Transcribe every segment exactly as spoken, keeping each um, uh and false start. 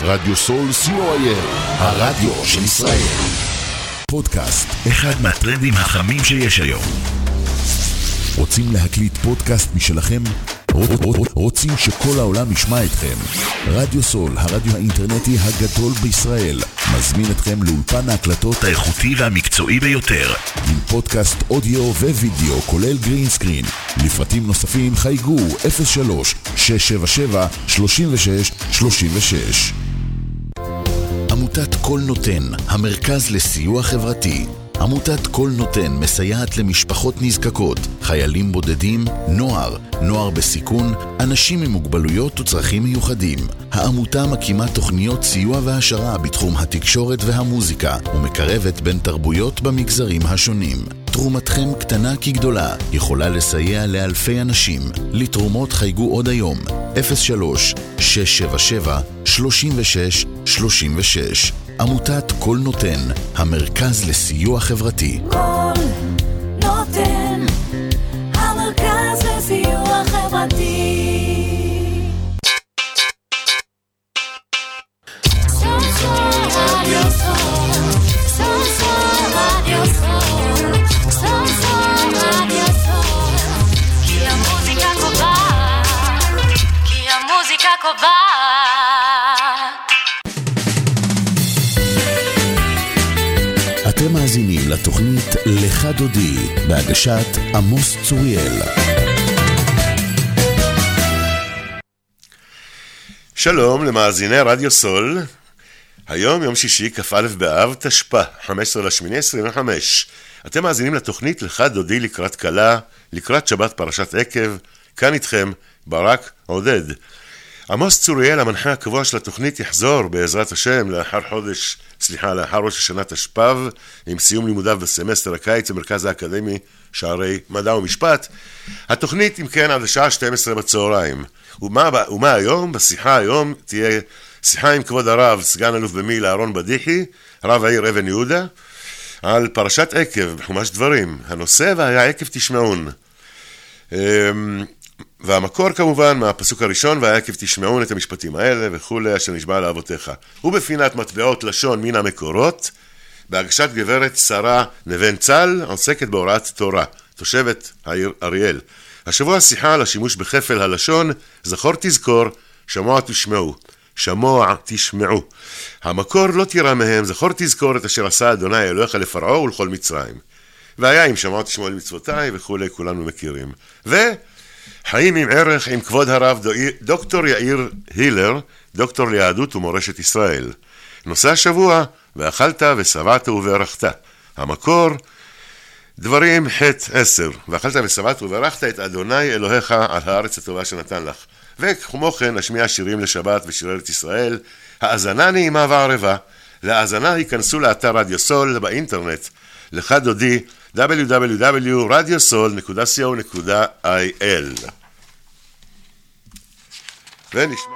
רדיו סול סי או איי אל, הרדיו של ישראל. פודקאסט, אחד מהטרנדים החמים שיש היום. רוצים להקליט פודקאסט משלכם? רוצים שכל העולם ישמע אתכם? רדיו סול, הרדיו האינטרנטי הגדול בישראל, מזמין אתכם לאולפן ההקלטות האיכותי והמקצועי ביותר, עם פודקאסט אודיו ווידאו כולל גרין סקרין. לפרטים נוספים חייגו אפס שלוש שש שבע שבע שלושים ושש שלושים ושש. עמותת כל נותן, המרכז לסיוע חברתי. עמותת כל נותן מסייעת למשפחות נזקקות, חיילים בודדים, נוער, נוער בסיכון, אנשים עם מוגבלויות וצרכים מיוחדים. העמותה מקימה תוכניות סיוע והשרה בתחום התקשורת והמוזיקה, ומקרבת בין תרבויות במגזרים השונים. תרומתכם קטנה כגדולה, יכולה לסייע לאלפי אנשים. לתרומות חייגו עוד היום, אפס שלוש שש שבע שבע שלושים ושש שלושים ושש. עמותת כל נותן, המרכז לסיוע חברתי. כל נותן, המרכז לסיוע חברתי. סול סול רדיו סול, סול סול רדיו סול, סול סול רדיו סול, כי המוזיקה קובעת, כי המוזיקה קובעת. אתם מאזינים לתוכנית לך דודי, בהגשת עמוס צוריאל. שלום למאזיני רדיו סול. היום יום שישי כ"א באב תשפ"א, חמישה עשר לאוגוסט עשרים וחמש. אתם מאזינים לתוכנית לך דודי לקראת קלה, לקראת שבת פרשת עקב. כאן איתכם ברק עודד. עמוס צוריאל, המנחה הקבוע של התוכנית, יחזור בעזרת השם לאחר חודש, סליחה, לאחר ראש השנה תשפ"ב, עם סיום לימודיו בסמסטר הקיץ במרכז האקדמי שערי מדע ומשפט. התוכנית, אם כן, עד השעה שתים עשרה בצהריים. ומה, ומה היום? בשיחה היום תהיה שיחה עם כבוד הרב, סגן אלוף במיל' אהרון בדיחי, רב העיר אבן יהודה, על פרשת עקב בחומש דברים. הנושא והיה עקב תשמעון. והמקור כמובן מהפסוק הראשון, והעקב תשמעון את המשפטים האלה וכולי, אשר נשבע לאבותיך. ובפינת מטבעות לשון מן המקורות, בהגשת גברת שרה נבן צל, עוסקת בהוראת תורה, תושבת העיר אריאל. השבוע שיחה על השימוש בחפל הלשון, זכור תזכור, שמוע תשמעו. שמוע תשמעו. המקור לא תירא מהם, זכור תזכור את אשר עשה אדוני אלוהיך לפרעה ולכל מצרים. והיה אם שמוע תשמעו למצוותיי וכולי, כולנו מכירים. ו... חיים עם ערך עם כבוד הרב דוקטור יאיר הילר, דוקטור ליהדות ומורשת ישראל. נושא השבוע, ואכלת ושבעת וברכת. המקור, דברים ח' עשר, ואכלת ושבעת וברכת את אדוני אלוהיך על הארץ הטובה שנתן לך. וכמו כן נשמיע שירים לשבת ושירי ארץ ישראל. האזנה נעימה וערבה. להאזנה היכנסו לאתר רדיו סול באינטרנט. לך דודי דאבליו דאבליו דאבליו נקודה רדיו סול נקודה סי או נקודה איי אל. ונשמע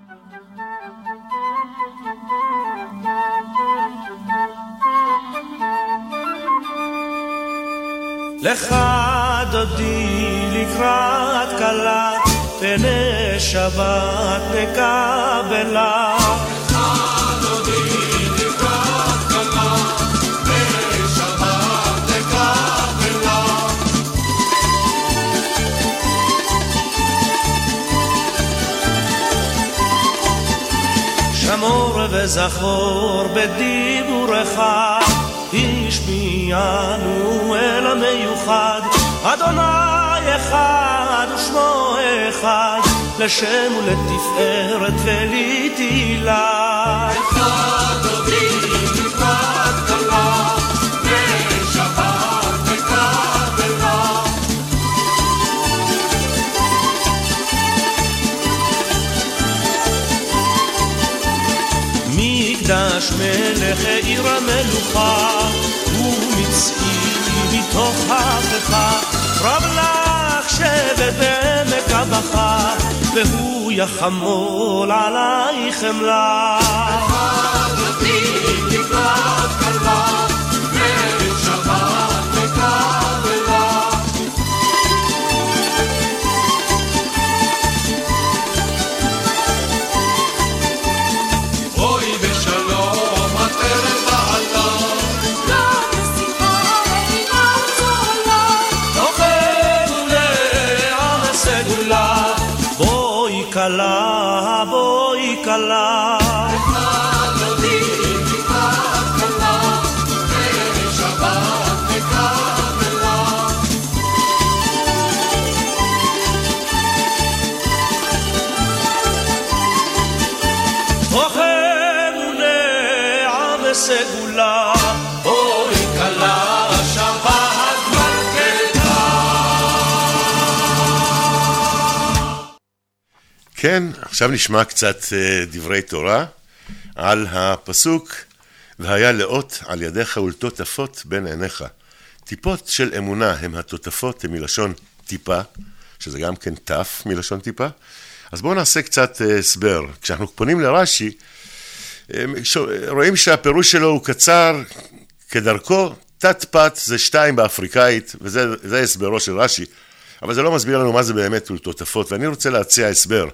לך דודי לקראת קלה, פני שבת נקבלה. שמור וזכור בדיבורך, השמיענו אל המיוחד. אדוני אחד ושמו אחד, לשם ולתפארת ולתהילה. לך דודי לקראת קלה, ושבת נקבלה. מקדש מלך עיר המלוכה, ומציא מתוך הפכה, רב לך שבט בעמק הבכה, והוא יחמול עלייך חמלה. לך דודי לקראת קלה, ושבת נקבלה. Oh כלה, בואי כלה. סגולה, בואי כלה, שבת מלכתה. כן, עכשיו נשמע קצת דברי תורה על הפסוק והיה לאות על ידיך ולטוטפות בין עיניך. טיפות של אמונה הם הטוטפות, הם מלשון טיפה, שזה גם כן תף מלשון טיפה. אז בואו נעשה קצת הסבר. כשאנחנו פונים לרש"י, רואים שהפירוש שלו הוא קצר כדרכו, תת פת זה שתיים באפריקאית, וזה זה הסברו של רש"י, אבל זה לא מסביר לנו מה זה באמת ולטוטפות, ואני רוצה להציע הסבר.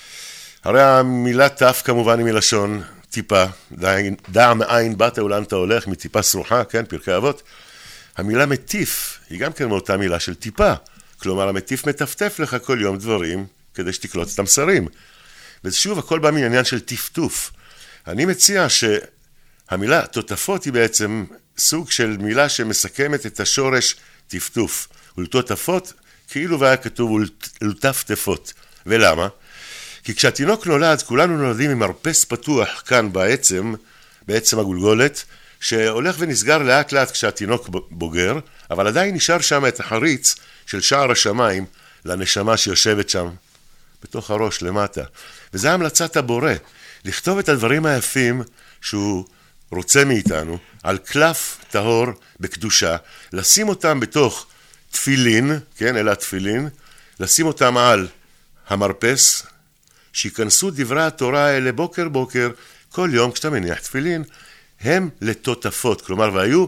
הרי המילה תף כמובן היא מלשון טיפה, דע, דע מאין באת ולאן אתה הולך, מטיפה סרוחה, כן, פרקי אבות. המילה מטיף היא גם כן מאותה מילה של טיפה, כלומר המטיף מטפטף לך כל יום דברים כדי שתקלוט את המסרים. ושוב, הכל בא מעניין של טפטוף. אני מציע שהמילה טוטפות היא בעצם סוג של מילה שמסכמת את השורש טפטוף. ולטוטפות כאילו והיה כתוב ולטפטפות. ולמה? כי כשהתינוק נולד, כולנו נולדים עם מרפס פתוח כאן בעצם, בעצם הגולגולת, שהולך ונסגר לאט לאט כשהתינוק בוגר, אבל עדיין נשאר שם את החריץ של שער השמיים לנשמה שיושבת שם בתוך הראש למטה. וזה המלצת הבורא. לכתוב את הדברים היפים שהוא רוצה מאיתנו על קלף טהור בקדושה, לשים אותם בתוך תפילין, כן, אלה התפילין, לשים אותם על המרפס, שיכנסו דברי התורה האלה בוקר בוקר, כל יום כשאתה מניח תפילין, הם לטוטפות, כלומר, והיו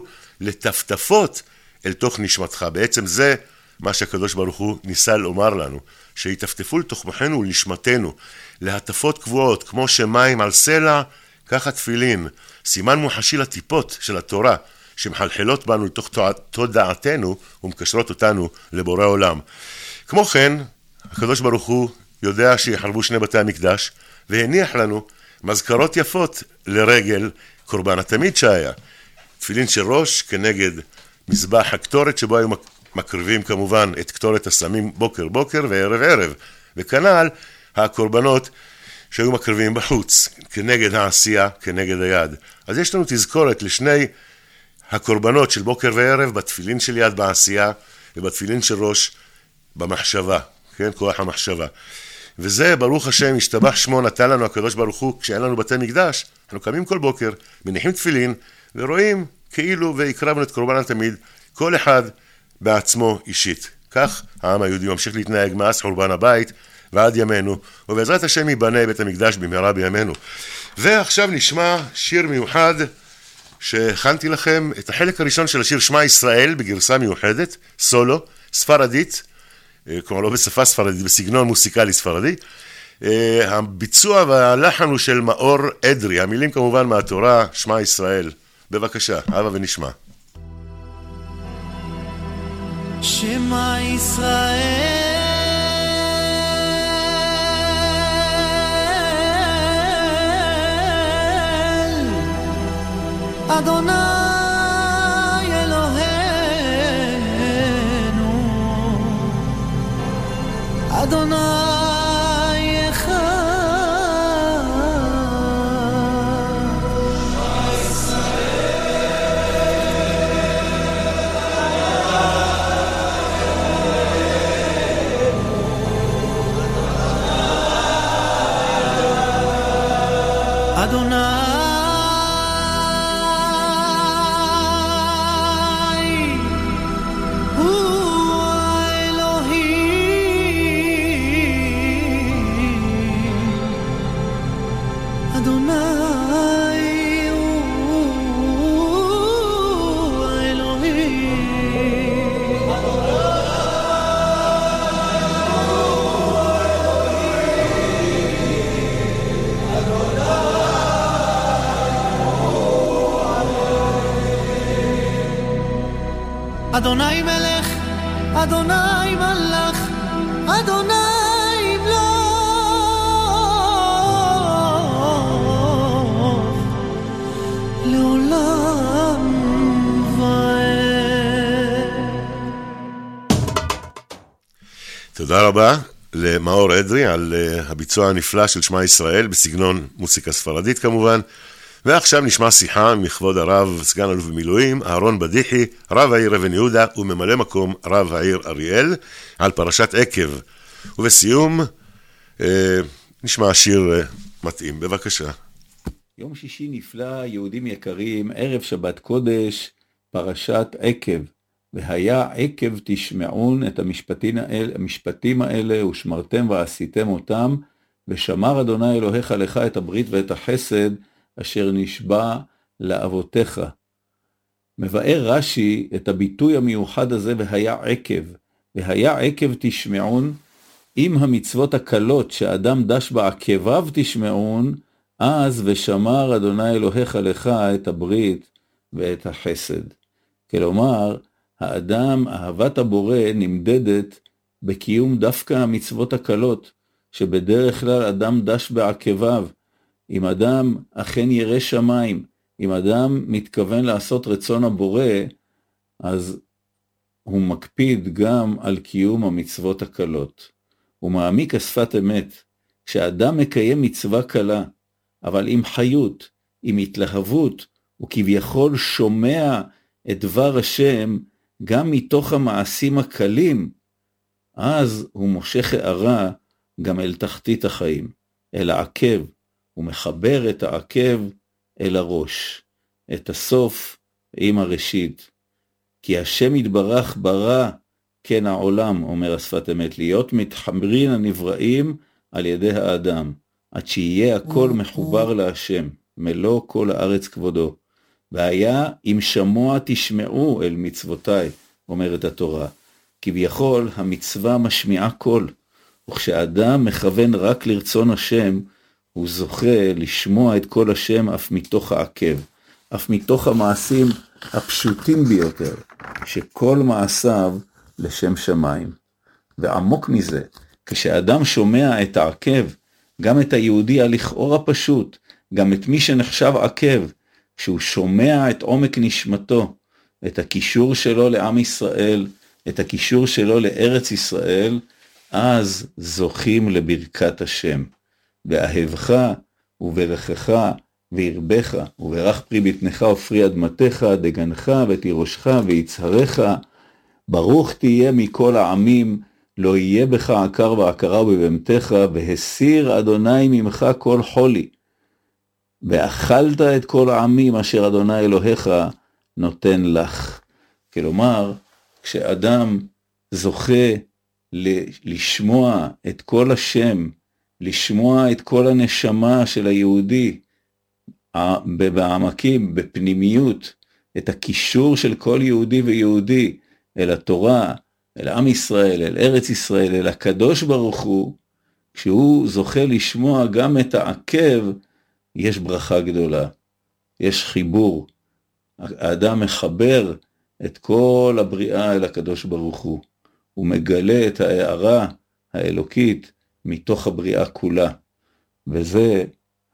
לטפטפות אל תוך נשמתך. בעצם זה מה שהקדוש ברוך הוא ניסה לומר לנו, שיטפטפו לתוך מוחנו ולנשמתנו, להטפות קבועות, כמו שמים על סלע, ככה תפילין, סימן מוחשי לטיפות של התורה, שמחלחלות בנו לתוך תודעתנו, ומקשרות אותנו לבורא עולם. כמו כן, הקדוש ברוך הוא יודע שיחרבו שני בתי המקדש, והניח לנו מזכרות יפות לרגל קורבן התמיד שהיה. תפילין של ראש כנגד מזבח הקטורת, שבו היו מקריבים כמובן את קטורת הסמים בוקר בוקר וערב ערב, וכנ"ל הקורבנות שהיו מקריבים בחוץ, כנגד העשייה, כנגד היד. אז יש לנו תזכורת לשני הקורבנות של בוקר וערב, בתפילין של יד בעשייה, ובתפילין של ראש במחשבה, כן, כוח המחשבה. וזה, ברוך השם, השתבח שמו, נתן לנו הקדוש ברוך הוא, כשאין לנו בתי מקדש, אנחנו קמים כל בוקר, מניחים תפילין, ורואים כאילו והקרבנו את קורבן התמיד, כל אחד בעצמו אישית. כך העם היהודי ממשיך להתנהג מאז חורבן הבית ועד ימינו, ובעזרת השם ייבנה בית המקדש במהרה בימינו. ועכשיו נשמע שיר מיוחד שהכנתי לכם, את החלק הראשון של השיר שמע ישראל בגרסה מיוחדת, סולו, ספרדית, כלומר לא בשפה ספרדית, בסגנון מוסיקלי ספרדי. הביצוע והלחן הוא של מאור אדרי, המילים כמובן מהתורה, שמע ישראל. בבקשה, הבה ונשמע. שמע ישראל אדוני אלוהינו אדוני אחד אדוני אדוני מלך, אדוני מלך, אדוני מלך תודה רבה למאור אדרי על הביצוע הנפלא של שמע ישראל בסגנון מוסיקה ספרדית כמובן. ועכשיו נשמע שיחה מכבוד הרב סגן אלוף במילואים אהרון בדיחי, רב העיר אבן יהודה וממלא מקום רב העיר אריאל, על פרשת עקב. ובסיום אה, נשמע שיר אה, מתאים. בבקשה. יום שישי נפלא, יהודים יקרים, ערב שבת קודש, פרשת עקב. והיה עקב תשמעון את המשפטים האלה, המשפטים האלה ושמרתם ועשיתם אותם, ושמר אדוני אלוהיך לך את הברית ואת החסד אשר נשבע לאבותיך. מבאר רש"י את הביטוי המיוחד הזה, והיה עקב. והיה עקב תשמעון, אם המצוות הקלות שאדם דש בעקביו תשמעון, אז ושמר אדוני אלוהיך לך את הברית ואת החסד. כלומר, האדם, אהבת הבורא, נמדדת בקיום דווקא המצוות הקלות, שבדרך כלל אדם דש בעקביו. אם אדם אכן ירא שמיים, אם אדם מתכוון לעשות רצון הבורא, אז הוא מקפיד גם על קיום המצוות הקלות. הוא מעמיק השפת אמת. כשאדם מקיים מצווה קלה, אבל עם חיות, עם התלהבות, וכביכול שומע את דבר השם, גם מתוך המעשים הקלים, אז הוא מושך הערה גם אל תחתית החיים, אל העקב. הוא מחבר את העקב אל הראש, את הסוף עם הראשית. כי השם יתברך ברא כן העולם, אומר השפת אמת, להיות מתחמרין הנבראים על ידי האדם, עד שיהיה הכל מחובר להשם, מלוא כל הארץ כבודו. והיה אם שמוע תשמעו אל מצוותיי, אומרת התורה. כביכול המצווה משמיעה קול, וכשאדם מכוון רק לרצון השם, הוא זוכה לשמוע את כל השם אף מתוך העקב, אף מתוך המעשים הפשוטים ביותר, שכל מעשיו לשם שמיים. ועמוק מזה, כשאדם שומע את העקב, גם את היהודי הלכאורה פשוט, גם את מי שנחשב עקב, כשהוא שומע את עומק נשמתו, את הקישור שלו לעם ישראל, את הקישור שלו לארץ ישראל, אז זוכים לברכת השם. ואהבך וברכך וירבך, וברך פרי בטנך ופרי אדמתך, דגנך ותירושך ויצהרך, ברוך תהיה מכל העמים, לא יהיה בך עקר ועקרה ובבהמתך, והסיר אדוני ממך כל חולי. ואכלת את כל העמים אשר אדוני אלוהיך נותן לך. כלומר, כשאדם זוכה לשמוע את כל השם, לשמוע את כל הנשמה של היהודי, בעמקים, בפנימיות, את הקישור של כל יהודי ויהודי אל התורה, אל עם ישראל, אל ארץ ישראל, אל הקדוש ברוך הוא, כשהוא זוכה לשמוע גם את העקב, יש ברכה גדולה, יש חיבור. האדם מחבר את כל הבריאה אל הקדוש ברוך הוא, הוא מגלה את ההערה האלוקית מתוך הבריאה כולה, וזה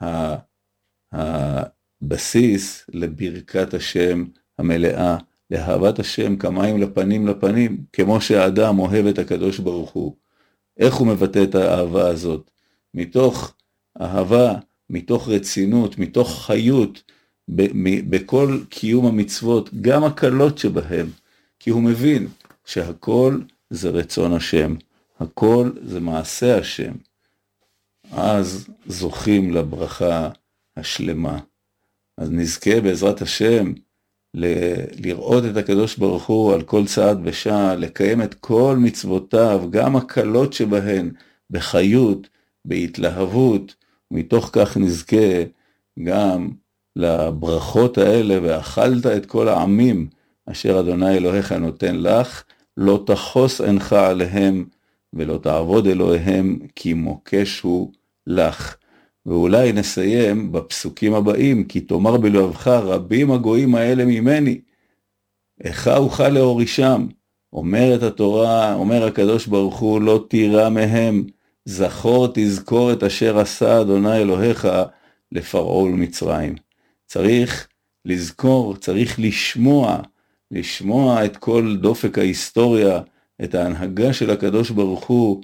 הבסיס לברכת השם המלאה, לאהבת השם כמים לפנים לפנים, כמו שהאדם אוהב את הקדוש ברוך הוא. איך הוא מבטא את האהבה הזאת? מתוך אהבה, מתוך רצינות, מתוך חיות, בכל קיום המצוות, גם הקלות שבהם, כי הוא מבין שהכל זה רצון השם, הכל זה מעשה השם. אז זוכים לברכה השלמה. אז נזכה בעזרת השם ל- לראות את הקדוש ברוך הוא על כל צעד ושעה, לקיים את כל מצוותיו, גם הקלות שבהן, בחיות, בהתלהבות, ומתוך כך נזכה גם לברכות האלה, ואכלת את כל העמים אשר אדוני אלוהיך נותן לך, לא תחוס עינך עליהם, ולא תעבוד אלוהיהם, כי מוקש הוא לך. ואולי נסיים בפסוקים הבאים, כי תאמר בלבבך, רבים הגויים האלה ממני, איכה אוכל להורישם. אומרת התורה, אומר הקדוש ברוך הוא, לא תירא מהם, זכור תזכור את אשר עשה אדוני אלוהיך לפרעה ולמצרים. צריך לזכור, צריך לשמוע, לשמוע את כל דופק ההיסטוריה, את ההנהגה של הקדוש ברוך הוא,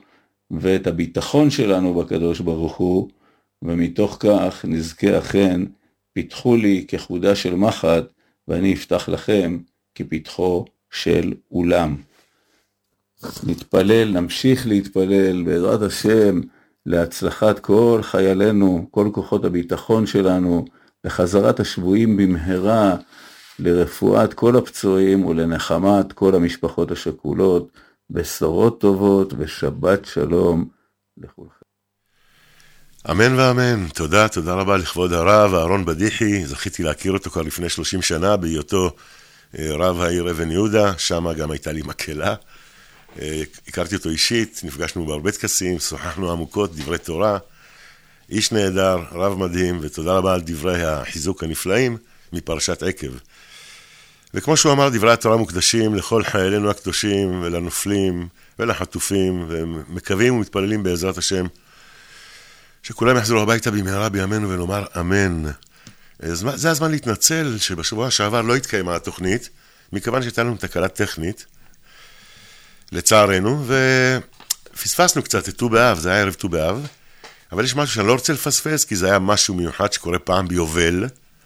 ואת הביטחון שלנו בקדוש ברוך הוא, ומתוך כך נזכה אכן, פיתחו לי כחודה של מחט, ואני אפתח לכם כפתחו של אולם. נתפלל, נמשיך להתפלל בעזרת השם, להצלחת כל חיילינו, כל כוחות הביטחון שלנו, לחזרת השבויים במהרה, לרפואת כל הפצועים ולנחמת כל המשפחות השכולות, בשורות טובות ושבת שלום לכולכם. אמן ואמן. תודה, תודה רבה לכבוד הרב אהרון בדיחי. זכיתי להכיר אותו כבר לפני שלושים שנה בהיותו רב העיר אבן יהודה, שם גם הייתה לי מקהלה. הכרתי אותו אישית, נפגשנו בהרבה טקסים, שוחחנו עמוקות, דברי תורה. איש נהדר, רב מדהים, ותודה רבה על דברי החיזוק הנפלאים מפרשת עקב. וכמו שהוא אמר, דברי התורה מוקדשים לכל חיילינו הקדושים ולנופלים ולחטופים, ומקווים ומתפללים בעזרת השם שכולם יחזרו הביתה במהרה בימינו ונאמר אמן. זה הזמן להתנצל שבשבוע שעבר לא התקיימה התוכנית, מכיוון שהייתה לנו תקלה טכנית, לצערנו, ופספסנו קצת את ט"ו באב, זה היה ערב ט"ו באב, אבל יש משהו שאני לא רוצה לפספס, כי זה היה משהו מיוחד שקורה פעם ביובל,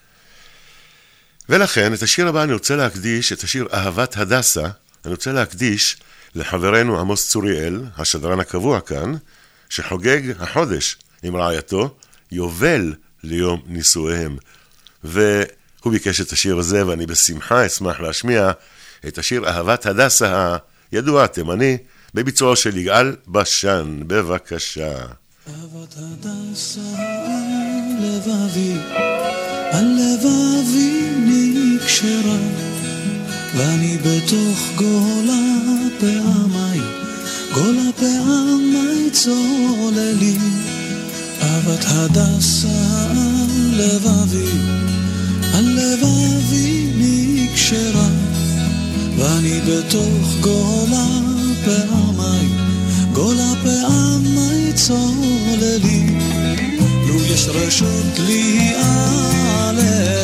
ולכן את השיר הבא אני רוצה להקדיש, את השיר אהבת הדסה, אני רוצה להקדיש לחברנו עמוס צוריאל, השדרן הקבוע כאן, שחוגג החודש עם רעייתו, יובל ליום נישואיהם. והוא ביקש את השיר הזה, ואני בשמחה אשמח להשמיע את השיר אהבת הדסה הידוע תימני, בביצועו של יגאל בשן. בבקשה. אהבת הדסה על לבבי, על לבבי נקשרה, ואני בתוך גולה פעמי, גולה פעמי צוללים. אהבת הדסה על לבבי, על לבבי נקשרה, ואני בתוך גולה פעמי, גולה פעמי צוללים. לו יש רשות לי עלה,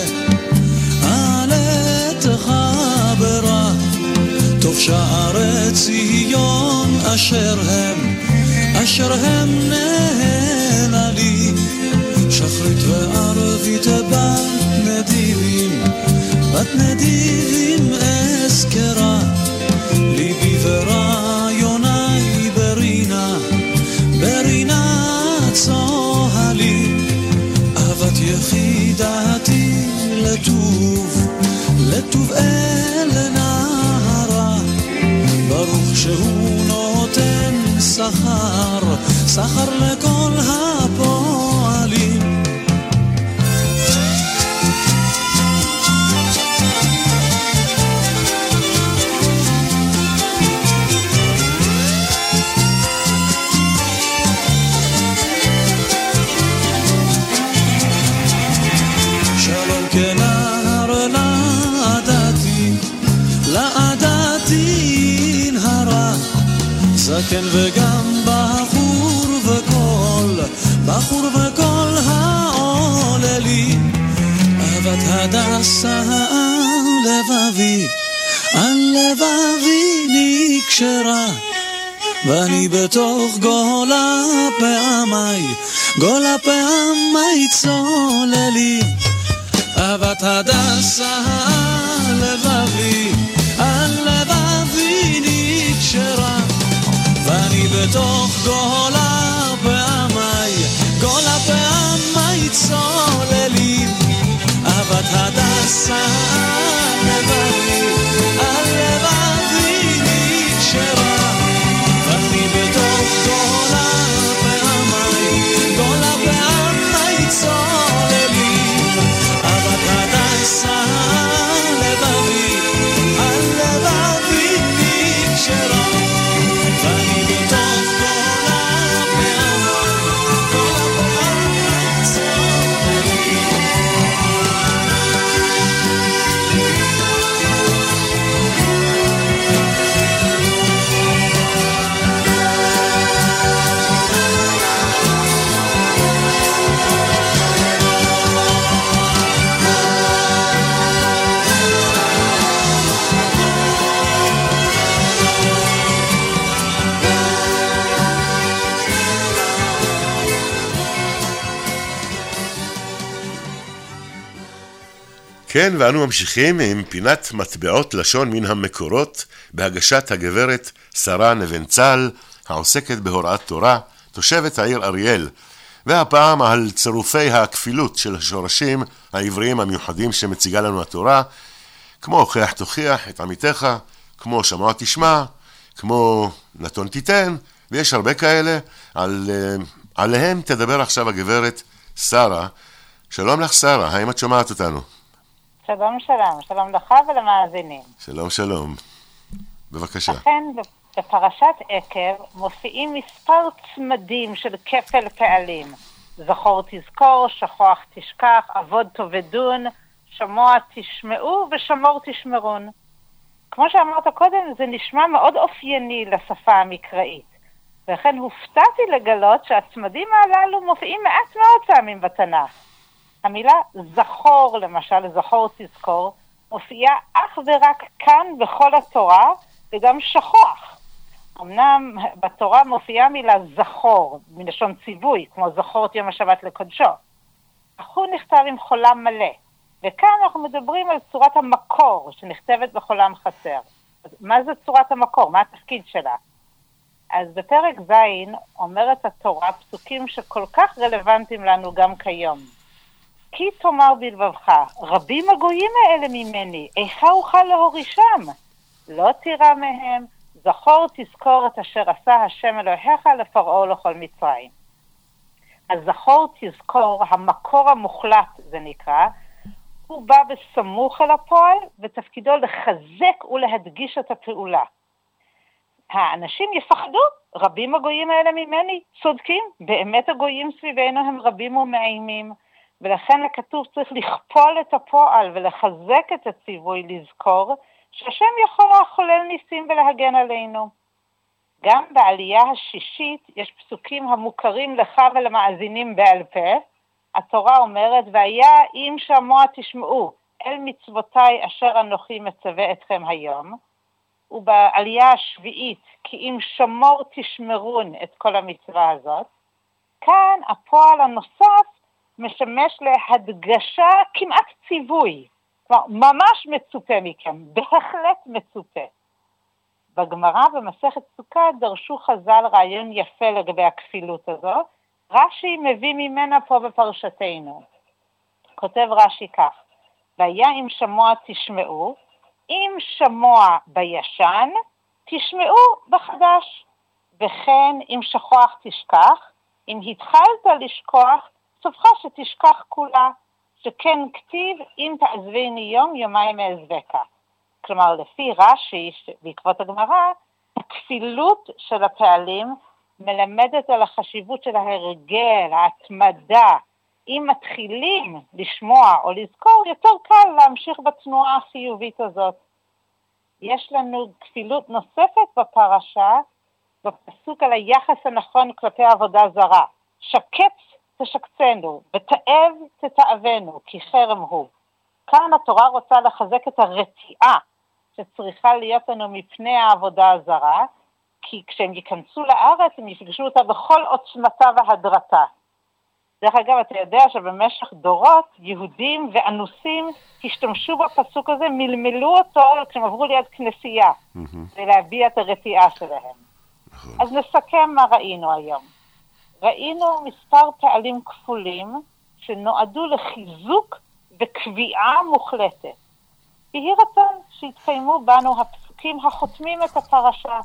עלה תחברה, טוב שערי ציון אשר הם, אשר הם נהנה לי. שחרית וערבית בת נדיבים, בת נדיבים אזכרה, ליבי ורעיוני ברינה, ברינה צוהלים. אהבת יחידתי לטוב, לטוב אל נהרה, ברוך שהוא נותן שכר, שכר לכל הפועלים. שלום כנהר לעדתי, לעדתי נהרה, זקן וגם בחור וכל, בחור וכל העוללים. אהבת הדסה על לבבי, על לבבי נקשרה, ואני בתוך גולה פעמי, גולה פעמי צוללים. אהבת הדסה על לבבי, על לבבי נקשרה, ואני בתוך גולה פעמי, גולה פעמי צוללים. אהבת הדסה על לבבי, על לבבי נקשרה, ואני בתוך גולה פעמי, גולה פעמי צוללים. אהבת הדסה על לבבי, על לבבי נקשרה, ואני בתוך גולה פעמי, גולה פעמי צוללים. כן, ואנו ממשיכים עם פינת מטבעות לשון מן המקורות, בהגשת הגברת שרה נבנצל, העוסקת בהוראת תורה, תושבת העיר אריאל, והפעם על צירופי הכפילות של השורשים העבריים המיוחדים שמציגה לנו התורה, כמו הוכח תוכיח את עמיתך, כמו שמוע תשמע, כמו נתון תיתן, ויש הרבה כאלה. על, עליהם תדבר עכשיו הגברת שרה. שלום לך שרה, האם את שומעת אותנו? שלום שלום, שלום לך ולמאזינים. שלום שלום, בבקשה. אכן בפרשת עקב מופיעים מספר צמדים של כפל פעלים. זכור תזכור, שכוח תשכח, עבוד תאבדון, שמוע תשמעו ושמור תשמרון. כמו שאמרת קודם, זה נשמע מאוד אופייני לשפה המקראית. ולכן הופתעתי לגלות שהצמדים הללו מופיעים מעט מאוד פעמים בתנ"ך. המילה זכור, למשל, זכור תזכור, מופיעה אך ורק כאן בכל התורה, וגם שכוח. אמנם בתורה מופיעה מילה זכור, מלשון ציווי, כמו זכור את יום השבת לקודשו. אך הוא נכתב עם חולם מלא, וכאן אנחנו מדברים על צורת המקור שנכתבת בחולם חסר. מה זה צורת המקור? מה התפקיד שלה? אז בפרק ז' אומרת התורה פסוקים שכל כך רלוונטיים לנו גם כיום. כי תאמר בלבבך, רבים הגויים האלה ממני, איכה אוכל להורישם? לא תירא מהם, זכור תזכור את אשר עשה השם אלוהיך לפרעה ולכל מצרים. אז זכור תזכור, המקור המוחלט זה נקרא, הוא בא בסמוך אל הפועל, ותפקידו לחזק ולהדגיש את הפעולה. האנשים יפחדו, רבים הגויים האלה ממני, צודקים, באמת הגויים סביבנו הם רבים ומאיימים, ולכן הכתוב צריך לכפול את הפועל ולחזק את הציווי לזכור שהשם יכול לחולל ניסים ולהגן עלינו. גם בעלייה השישית יש פסוקים המוכרים לך ולמאזינים בעל פה. התורה אומרת, והיה אם שמוע תשמעו אל מצוותיי אשר אנוכי מצווה אתכם היום. ובעלייה השביעית, כי אם שמור תשמרון את כל המצווה הזאת. כאן הפועל הנוסף משמש להדגשה כמעט ציווי. כלומר, ממש מצופה מכם, בהחלט מצופה. בגמרא במסכת סוכה דרשו חז"ל רעיון יפה לגבי הכפילות הזו, רש"י מביא ממנה פה בפרשתנו. כותב רש"י כך, והיה אם שמוע תשמעו, אם שמוע בישן, תשמעו בחדש. וכן אם שכוח תשכח, אם התחלת לשכוח, סופך שתשכח כולה, שכן כתיב אם תעזביני יום יומיים אעזבך. כלומר, לפי רש"י, בעקבות הגמרא, הכפילות של הפעלים מלמדת על החשיבות של ההרגל, ההתמדה. אם מתחילים לשמוע או לזכור, יותר קל להמשיך בתנועה החיובית הזאת. יש לנו כפילות נוספת בפרשה, בפסוק על היחס הנכון כלפי עבודה זרה. שקץ תשקצנו, ותאב תתאבנו, כי חרם הוא. כאן התורה רוצה לחזק את הרתיעה שצריכה להיות לנו מפני העבודה הזרה, כי כשהם ייכנסו לארץ הם יפגשו אותה בכל עוצמתה והדרתה. דרך אגב, אתה יודע שבמשך דורות יהודים ואנוסים השתמשו בפסוק הזה, מלמלו אותו כשהם עברו ליד כנסייה, ולהביע את הרתיעה שלהם. אז נסכם מה ראינו היום. ראינו מספר פעלים כפולים שנועדו לחיזוק וקביעה מוחלטת. יהי רצון שהתקיימו בנו הפסוקים החותמים את הפרשה.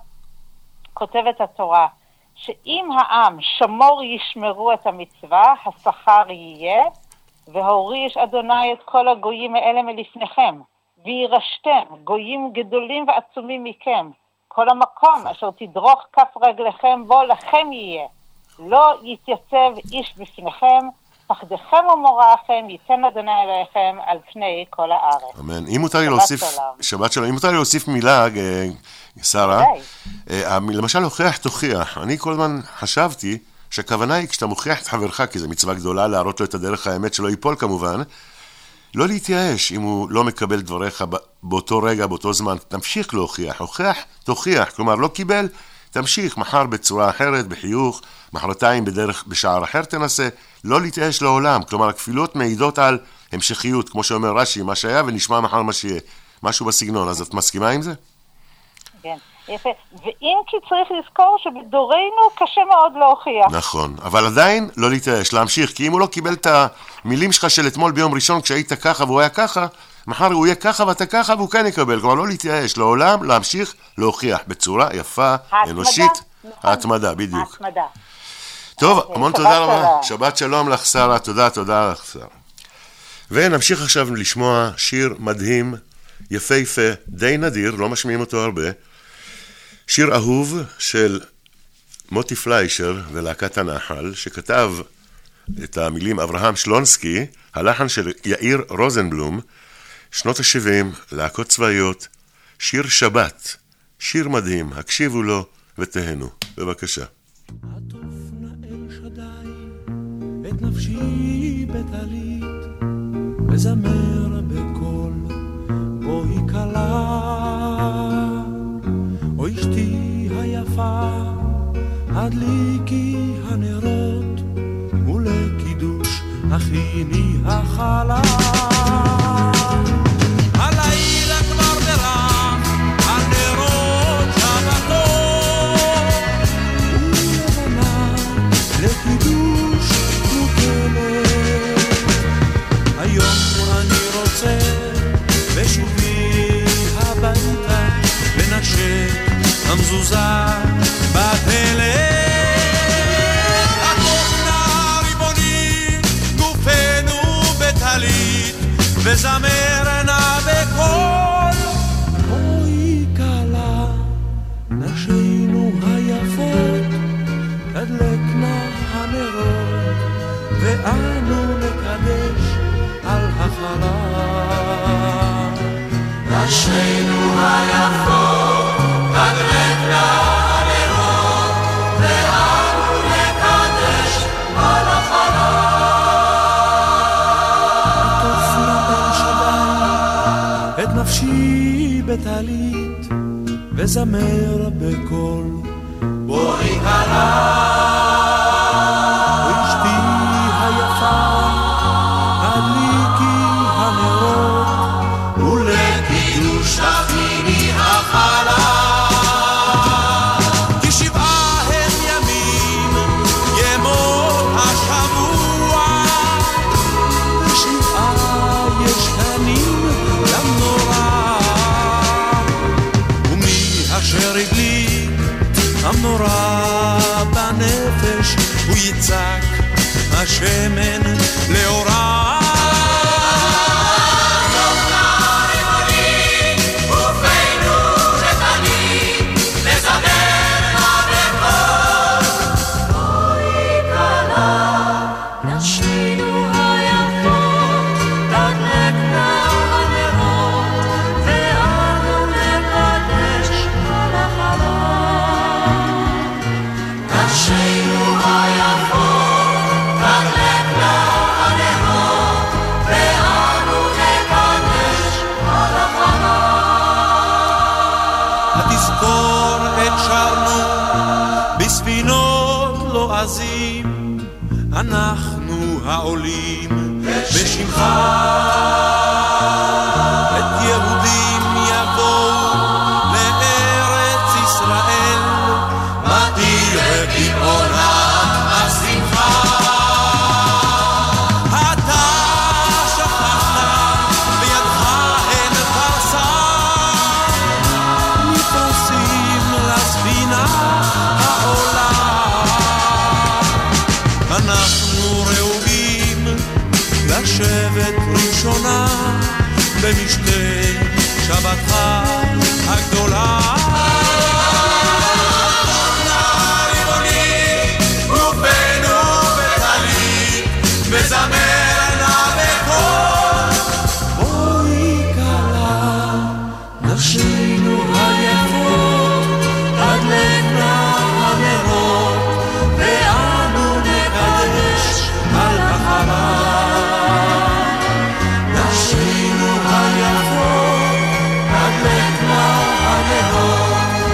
כותבת התורה, שאם העם שמור ישמרו את המצווה, השכר יהיה, והוריש אדוני את כל הגויים האלה מלפניכם, וירשתם גויים גדולים ועצומים מכם, כל המקום אשר תדרוך כף רגליכם בו לכם יהיה, לא יתייצב איש בפניכם, פחדכם ומוראכם ייתן אדוני אלוהיכם על פני כל הארץ. אמן. אם מותר לי להוסיף, שבת שלום, אם מותר לי להוסיף מילה, שרה, למשל הוכח תוכיח. אני כל הזמן חשבתי שהכוונה היא כשאתה מוכיח את חברך, כי זו מצווה גדולה להראות לו את הדרך האמת שלא ייפול כמובן, לא להתייאש אם הוא לא מקבל דבריך באותו רגע, באותו זמן, תמשיך להוכיח, הוכח תוכיח, כלומר לא קיבל, תמשיך מחר בצורה אחרת, בחיוך, מחרתיים בדרך, בשער אחר תנסה, לא להתייאש לעולם, כלומר הכפילות מעידות על המשכיות, כמו שאומר רש"י, מה שהיה ונשמע מחר מה שיהיה. משהו בסגנון, אז את מסכימה עם זה? כן, יפה. ואם כי צריך לזכור שבדורנו קשה מאוד להוכיח. נכון, אבל עדיין לא להתייאש, להמשיך, כי אם הוא לא קיבל את המילים שלך של אתמול ביום ראשון כשהיית ככה והוא היה ככה, מחר הוא יהיה ככה ואתה ככה והוא כן יקבל, כלומר לא להתייאש, לעולם להמשיך להוכיח בצורה יפה, אנושית, ההתמדה, בדיוק. ההתמדה. טוב, המון תודה רבה, שבת שלום לך שרה, תודה, תודה לך שרה. ונמשיך עכשיו לשמוע שיר מדהים, יפהפה, די נדיר, לא משמיעים אותו הרבה, שיר אהוב של מוטי פליישר ולהקת הנחל, שכתב את המילים אברהם שלונסקי, הלחן של יאיר רוזנבלום, שנות ה-שבעים, להקות צבאיות, שיר שבת, שיר מדהים, הקשיבו לו ותהנו, בבקשה. עטוף נא אל שדי את נפשי בטלית וזמר בקול בואי קלה או אשתי היפה הדליקי הנרות ולקידוש הכיני החלה הלילה כבר ברח על נרות שבתות ולבנה לקידוש מוקלת היום אני רוצה בשובי הביתה לנשק המזוזה בתלת התוכנה ריבונית גופנו בטלית וזמרנה בקול אוי קלה נשינו היפות תדלקנה הנרות ואנו נקדש על החלל נשינו היפות תדלקנה הנרות ואנו נקדש על החלל את נפשי בטלית וזמר בקול בואי קלה ואשתי היפה הדליקי הנרות ולקידוש הכיני החלה כי שבעה הם ימים ימות השבוע ושבעה יש קנים למנורה ומי אשר הדליק המנורה בנפש הוא יצעק השמן לאורה אנחנו העולים בשמך את יהודים יבואו לארץ ישראל מתיר בגאונם השמחה אתה שכחת בידך אין פרסה מפרסים לספינה העולה אנחנו ראויים לשבת ראשונה במשתה שבתך הגדולה תוכנה ריבונית גופנו בטלית וזמרנה בקול בואי קלה נפשנו היפות תדלקנה הנרות ואנו נקדש על החלל נפשנו היפות תדלקנה הנרות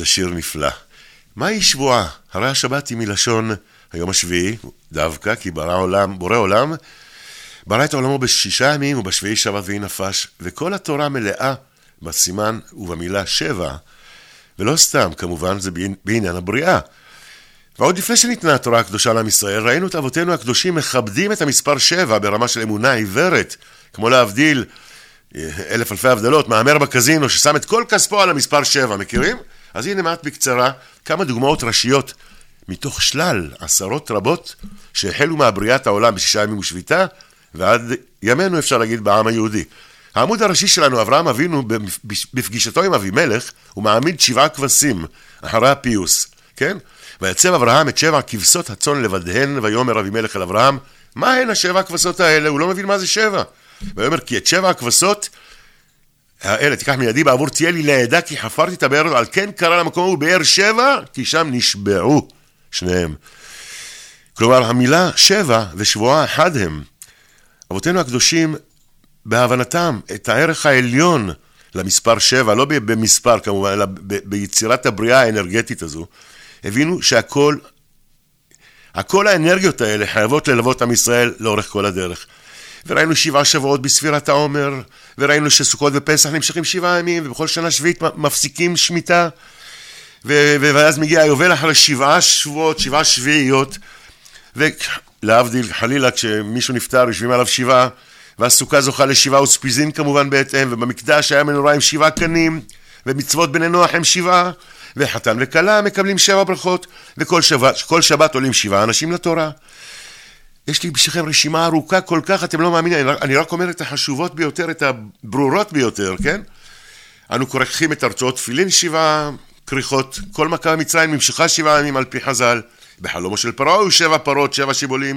איזה שיר נפלא. מהי שבועה? הרי השבת היא מלשון היום השביעי, דווקא, כי ברא עולם, בורא עולם, ברא את עולמו בשישה ימים ובשביעי שבת והיא נפש, וכל התורה מלאה בסימן ובמילה שבע, ולא סתם, כמובן, זה בעניין הבריאה. ועוד לפני שניתנה התורה הקדושה לעם ישראל, ראינו את אבותינו הקדושים מכבדים את המספר שבע ברמה של אמונה עיוורת, כמו להבדיל אלף אלפי הבדלות, מאמר בקזינו ששם את כל כספו על המספר שבע, מכירים? אז הנה מעט בקצרה כמה דוגמאות ראשיות מתוך שלל עשרות רבות שהחלו מהבריאת העולם בשישה ימים ושביתה ועד ימינו אפשר להגיד בעם היהודי. העמוד הראשי שלנו, אברהם אבינו בפגישתו עם אבימלך, הוא מעמיד שבעה כבשים אחרי הפיוס, כן? ויצב אברהם את שבע כבשות הצאן לבדהן, ויאמר אבימלך אל אברהם, מה הן השבע הכבשות האלה? הוא לא מבין מה זה שבע. ויאמר כי את שבע הכבשות האלה תיקח מידי בעבור תהיה לי לידע כי חפרתי את הבאר, על כן קרא למקום הוא באר שבע, כי שם נשבעו שניהם. כלומר המילה שבע ושבועה אחד הם. אבותינו הקדושים בהבנתם את הערך העליון למספר שבע, לא במספר כמובן, אלא ביצירת הבריאה האנרגטית הזו, הבינו שהכל, הכל האנרגיות האלה חייבות ללוות עם ישראל לאורך כל הדרך. וראינו שבעה שבועות בספירת העומר, וראינו שסוכות ופסח נמשכים שבעה ימים, ובכל שנה שביעית מפסיקים שמיטה, ו- ואז מגיע היובל אחרי שבעה שבועות, שבעה שביעיות, ולהבדיל חלילה כשמישהו נפטר יושבים עליו שבעה, והסוכה זוכה לשבעה וספיזין כמובן בהתאם, ובמקדש היה מנורה עם שבעה קנים, ומצוות בני נוח הם שבעה, וחתן וכלה מקבלים שבע ברכות, וכל שבת, כל שבת עולים שבעה אנשים לתורה. יש לי בשביכם רשימה ארוכה כל כך, אתם לא מאמינים, אני רק אומר את החשובות ביותר, את הברורות ביותר, כן? אנו כורכים את הרצועות תפילין שבעה כריכות, כל מכה במצרים נמשכה שבעה ימים על פי חז"ל, בחלומו של פרעה היו שבע פרות, שבע שיבולים,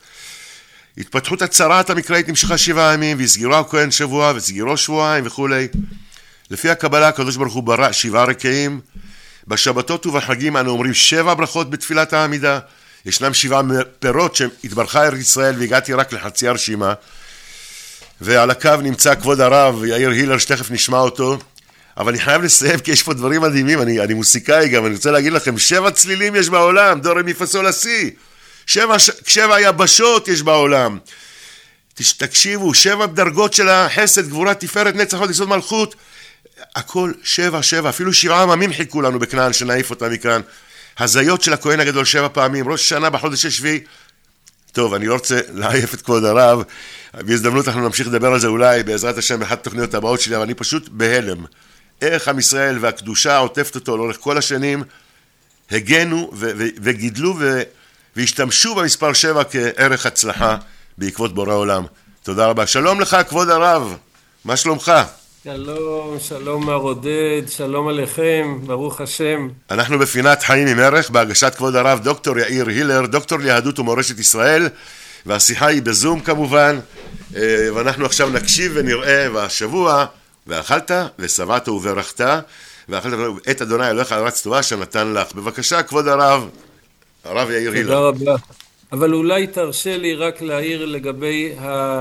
התפתחות הצרת המקראית נמשכה שבעה ימים, והסגירו הכהן שבוע וסגירו שבועיים וכו'. לפי הקבלה הקדוש ברוך הוא ברא שבעה רקעים, בשבתות ובחגים אנו אומרים שבע ברכות בתפילת העמידה, ישנם שבעה פירות שהתברכה ארץ ישראל והגעתי רק לחצי הרשימה, ועל הקו נמצא כבוד הרב יאיר הילר שתכף נשמע אותו, אבל אני חייב לסיים כי יש פה דברים מדהימים, אני, אני מוסיקאי גם, אני רוצה להגיד לכם, שבע צלילים יש בעולם, דו רה מי פה סול לה סי, שבע, שבע יבשות יש בעולם, תקשיבו, שבע דרגות של החסד, גבורה, תפארת, נצח, הוד, יסוד מלכות, הכל שבע, שבע, אפילו שבעה עממים חיכו לנו בכנען שנעיף אותם מכאן, הזיות של הכהן הגדול שבע פעמים, ראש שנה בחודש השביעי. טוב, אני לא רוצה להעיף את כבוד הרב, בהזדמנות אנחנו נמשיך לדבר על זה אולי בעזרת השם באחת התוכניות הבאות שלי, אבל אני פשוט בהלם. איך עם ישראל והקדושה עוטפת אותו לאורך כל השנים, הגנו ו- ו- וגידלו ו- והשתמשו במספר שבע כערך הצלחה בעקבות בורא עולם. תודה רבה. שלום לך כבוד הרב, מה שלומך? שלום, שלום מר עודד, שלום עליכם, ברוך השם. אנחנו בפינת חיים עם ערך, בהגשת כבוד הרב דוקטור יאיר הילר, דוקטור ליהדות ומורשת ישראל, והשיחה היא בזום כמובן, ואנחנו עכשיו נקשיב ונראה, והשבוע, ואכלת ושבעת וברכת, ואכלת את אדוני אלוהיך על ארץ טובה שנתן לך. בבקשה כבוד הרב, הרב יאיר הילר. תודה רבה. אבל אולי תרשה לי רק להעיר לגבי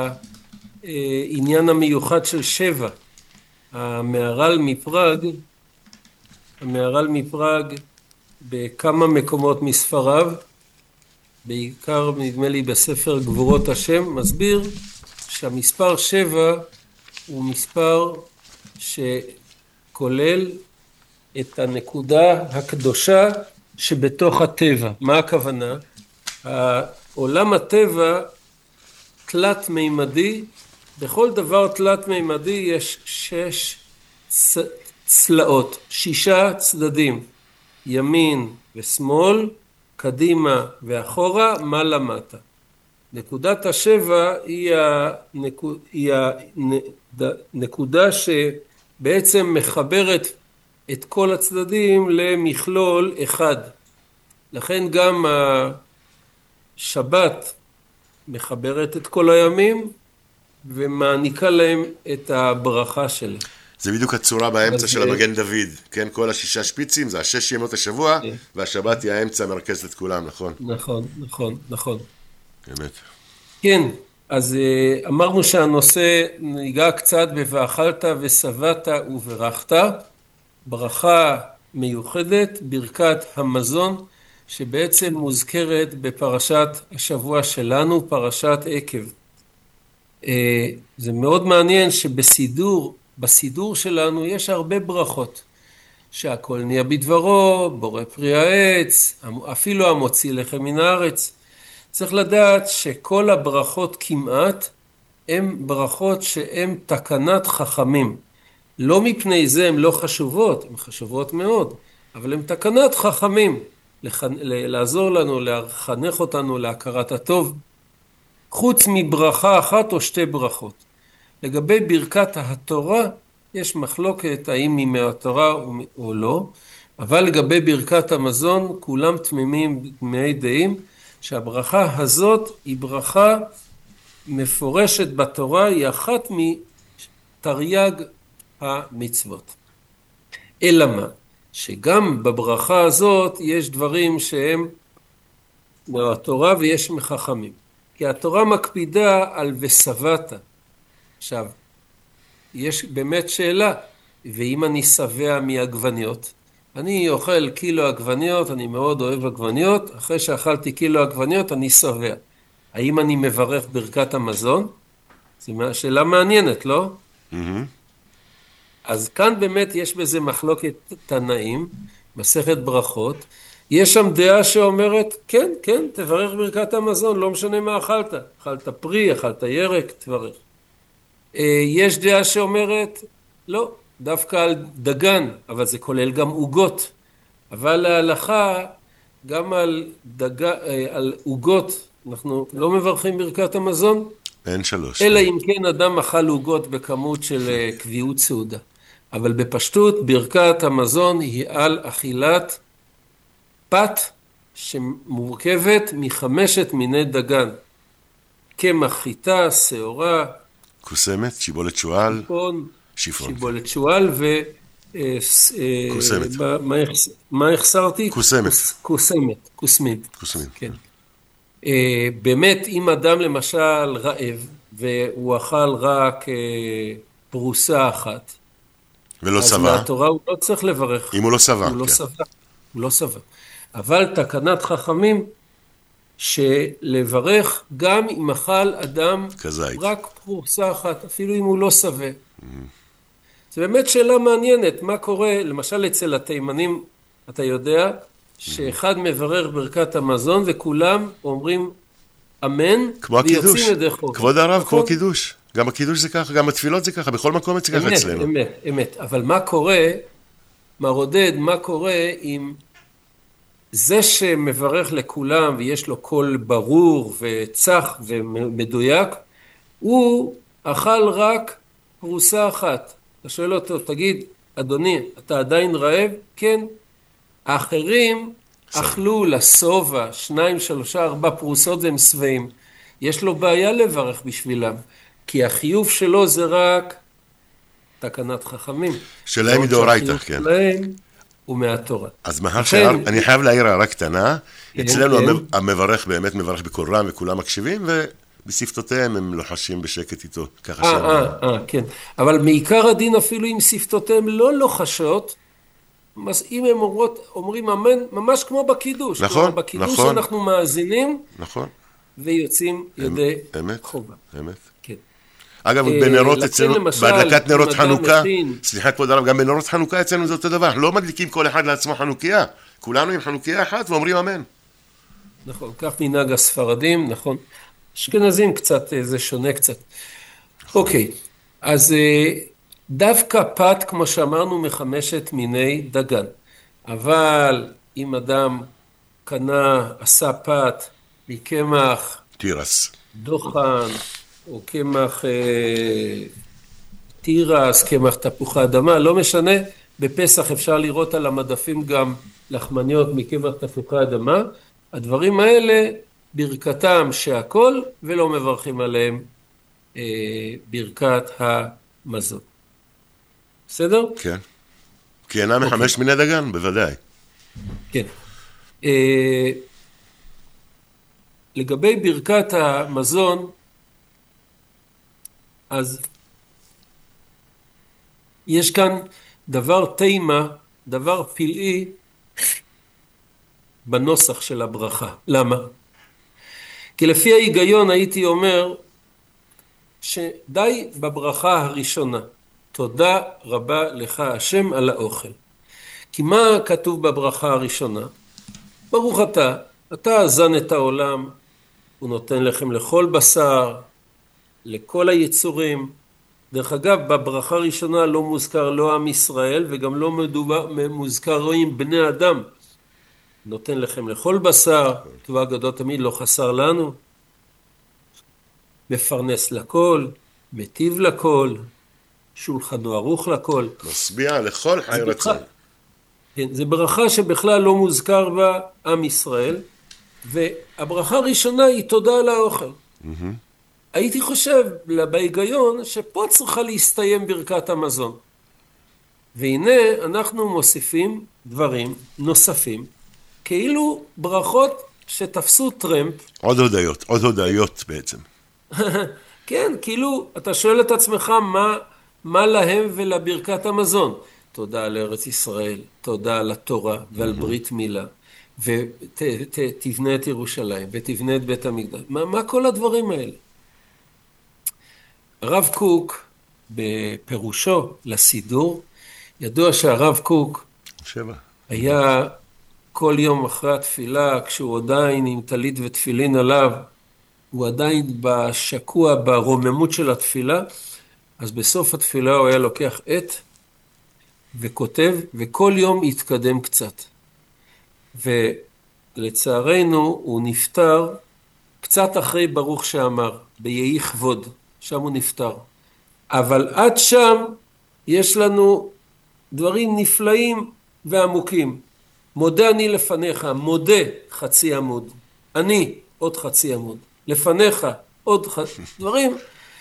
העניין המיוחד של שבע. המהר"ל מפראג, המהר"ל מפראג בכמה מקומות מספריו, בעיקר נדמה לי בספר גבורות השם, מסביר שהמספר שבע הוא מספר שכולל את הנקודה הקדושה שבתוך הטבע. מה הכוונה? העולם הטבע תלת מימדי, בכל דבר תלת מימדי יש שש צלעות, שישה צדדים, ימין ושמאל, קדימה ואחורה, מעלה מטה. נקודת השבע היא הנקוד, היא הנקודה שבעצם מחברת את כל הצדדים למכלול אחד. לכן גם השבת מחברת את כל הימים, ומעניקה להם את הברכה שלה. זה בדיוק הצורה באמצע של המגן דוד, כן? כל השישה שפיצים, זה השש ימות השבוע, והשבת היא האמצע המרכזת את כולם, נכון? נכון, נכון, נכון. באמת. כן, אז אמרנו שהנושא ניגע קצת ב"ואכלת ושבעת וברכת", ברכה מיוחדת, ברכת המזון, שבעצם מוזכרת בפרשת השבוע שלנו, פרשת עקב. זה מאוד מעניין שבסידור, בסידור שלנו יש הרבה ברכות. שהכל נהיה בדברו, בורא פרי העץ, אפילו המוציא לחם מן הארץ. צריך לדעת שכל הברכות כמעט הן ברכות שהן תקנת חכמים. לא מפני זה הן לא חשובות, הן חשובות מאוד, אבל הן תקנת חכמים, לח... לעזור לנו, לחנך אותנו להכרת הטוב, חוץ מברכה אחת או שתי ברכות. לגבי ברכת התורה, יש מחלוקת האם היא מהתורה או לא, אבל לגבי ברכת המזון, כולם תמימים תמימי דעים, שהברכה הזאת היא ברכה מפורשת בתורה, היא אחת מתרי"ג המצוות. אלא מה? שגם בברכה הזאת יש דברים שהם מהתורה ויש מחכמים. כי התורה מקפידה על ושבעת. עכשיו, יש באמת שאלה, ואם אני שבע מעגבניות, אני אוכל קילו עגבניות, אני מאוד אוהב עגבניות, אחרי שאכלתי קילו עגבניות אני שבע. האם אני מברך ברכת המזון? זו שאלה מעניינת, לא? Mm-hmm. אז כאן באמת יש בזה מחלוקת תנאים, מסכת ברכות. יש שם דעה שאומרת, כן, כן, תברך ברכת המזון, לא משנה מה אכלת. אכלת פרי, אכלת ירק, תברך. יש דעה שאומרת, לא, דווקא על דגן, אבל זה כולל גם עוגות. אבל להלכה, גם על, דג... על עוגות, אנחנו לא מברכים ברכת המזון. אין שלוש. אלא אם כן אדם אכל עוגות בכמות של קביעות סעודה. אבל בפשטות, ברכת המזון היא על אכילת פת שמורכבת מחמשת מיני דגן. קמח חיטה, שעורה, קוסמת, שיבולת שועל, שיפון, שיפון. שיבולת שועל ו... קוסמת. מה החסרתי? קוסמת. קוסמת, קוסמית. קוסמית. כן. באמת, אם אדם למשל רעב, והוא אכל רק פרוסה אחת, ולא שבע, אז מהתורה הוא לא צריך לברך. אם הוא לא שבע, הוא לא כן. שבע. הוא לא שבע. אבל תקנת חכמים, שלברך גם אם אכל אדם כזית. רק פרוסה אחת, אפילו אם הוא לא שבע. זה באמת שאלה מעניינת, מה קורה, למשל אצל התימנים, אתה יודע, שאחד מברך ברכת המזון וכולם אומרים אמן, כמו הקידוש, ויוצאים ידי חובה. כבוד הרב, כמו נכון? הקידוש. גם הקידוש זה ככה, גם התפילות זה ככה, בכל מקום זה ככה אמת, אצלנו. אמת, אמת. אבל מה קורה, מר עודד, מה קורה אם זה שמברך לכולם ויש לו קול ברור וצח ומדויק, הוא אכל רק פרוסה אחת. אתה שואל אותו, תגיד, אדוני, אתה עדיין רעב? כן. האחרים אכלו לסובה, שניים, שלושה, ארבע פרוסות והם שבעים. יש לו בעיה לברך בשבילם, כי החיוב שלו זה רק תקנת חכמים. שלהם מדאורייתא, כן. שלהם הוא מהתורה. אז מאחר שאני חייב להעיר הערה קטנה, אצלנו המברך באמת מברך בקול רם וכולם מקשיבים, ובשפתותיהם הם לוחשים בשקט איתו, ככה אה, שהם... אה, אה, כן. אבל מעיקר הדין אפילו אם שפתותיהם לא לוחשות, אם הם אומרות, אומרים אמן, ממש כמו בקידוש. נכון, בקידוש נכון. אנחנו מאזינים, נכון. ויוצאים ידי אמת, חובה. אמת. כן. אגב, אה, בנרות לכן אצלנו, למשל, בהדלקת נרות אם אדם חנוכה, מכין- סליחה כבוד הרב, גם בנרות חנוכה אצלנו זה אותו דבר, לא מדליקים כל אחד לעצמו חנוכיה, כולנו עם חנוכיה אחת ואומרים אמן. נכון, כך מנהג הספרדים, נכון. אשכנזים קצת, זה שונה קצת. אוקיי, אז אה, דווקא פת, כמו שאמרנו, מחמשת מיני דגן. אבל אם אדם קנה, עשה פת מקמח תירס. דוחן, או קמח אה, תירס, קמח תפוחי אדמה, לא משנה, בפסח אפשר לראות על המדפים גם לחמניות מקמח תפוחי אדמה, הדברים האלה ברכתם שהכל ולא מברכים עליהם אה, ברכת המזון. בסדר? כן. כי אינה מחמש מיני דגן, בוודאי. כן. אה, לגבי ברכת המזון, אז יש כאן דבר תימה דבר פלאי בנוסח של הברכה. למה? כי לפי ההיגיון הייתי אומר שדי בברכה הראשונה, תודה רבה לך השם על האוכל. כי מה כתוב בברכה הראשונה? ברוך אתה, אתה אזן את העולם, הוא נותן לכם לכל בשר, לכל היצורים. דרך אגב, בברכה הראשונה לא מוזכר לא עם ישראל וגם לא מדובר, מוזכרים בני אדם. נותן לכם לכל בשר, תשובה גדול תמיד לא חסר לנו. מפרנס לכל, מטיב לכל, שולחנו ערוך לכל. משביע לכל חי רצון. כן, זה ברכה שבכלל לא מוזכר בה עם ישראל, והברכה הראשונה היא תודה על האוכל. Mm-hmm. הייתי חושב בהיגיון שפה צריכה להסתיים ברכת המזון. והנה אנחנו מוסיפים דברים נוספים, כאילו ברכות שתפסו טרמפ. עוד הודיות, עוד הודיות בעצם. כן, כאילו אתה שואל את עצמך מה, מה להם ולברכת המזון. תודה על ארץ ישראל, תודה על התורה ועל ברית מילה, ותבנה את ירושלים, ותבנה את בית המקדש. מה, מה כל הדברים האלה? הרב קוק, בפירושו לסידור, ידוע שהרב קוק שבע. היה כל יום אחרי התפילה, כשהוא עדיין עם טלית ותפילין עליו, הוא עדיין בשקוע ברוממות של התפילה, אז בסוף התפילה הוא היה לוקח עט, וכותב, וכל יום יתקדם קצת. ולצערנו הוא נפטר קצת אחרי ברוך שאמר, ביהי כבוד, שם הוא נפטר. אבל עד שם יש לנו דברים נפלאים ועמוקים. מודה אני לפניך, מודה חצי עמוד. אני עוד חצי עמוד. לפניך עוד חצי דברים.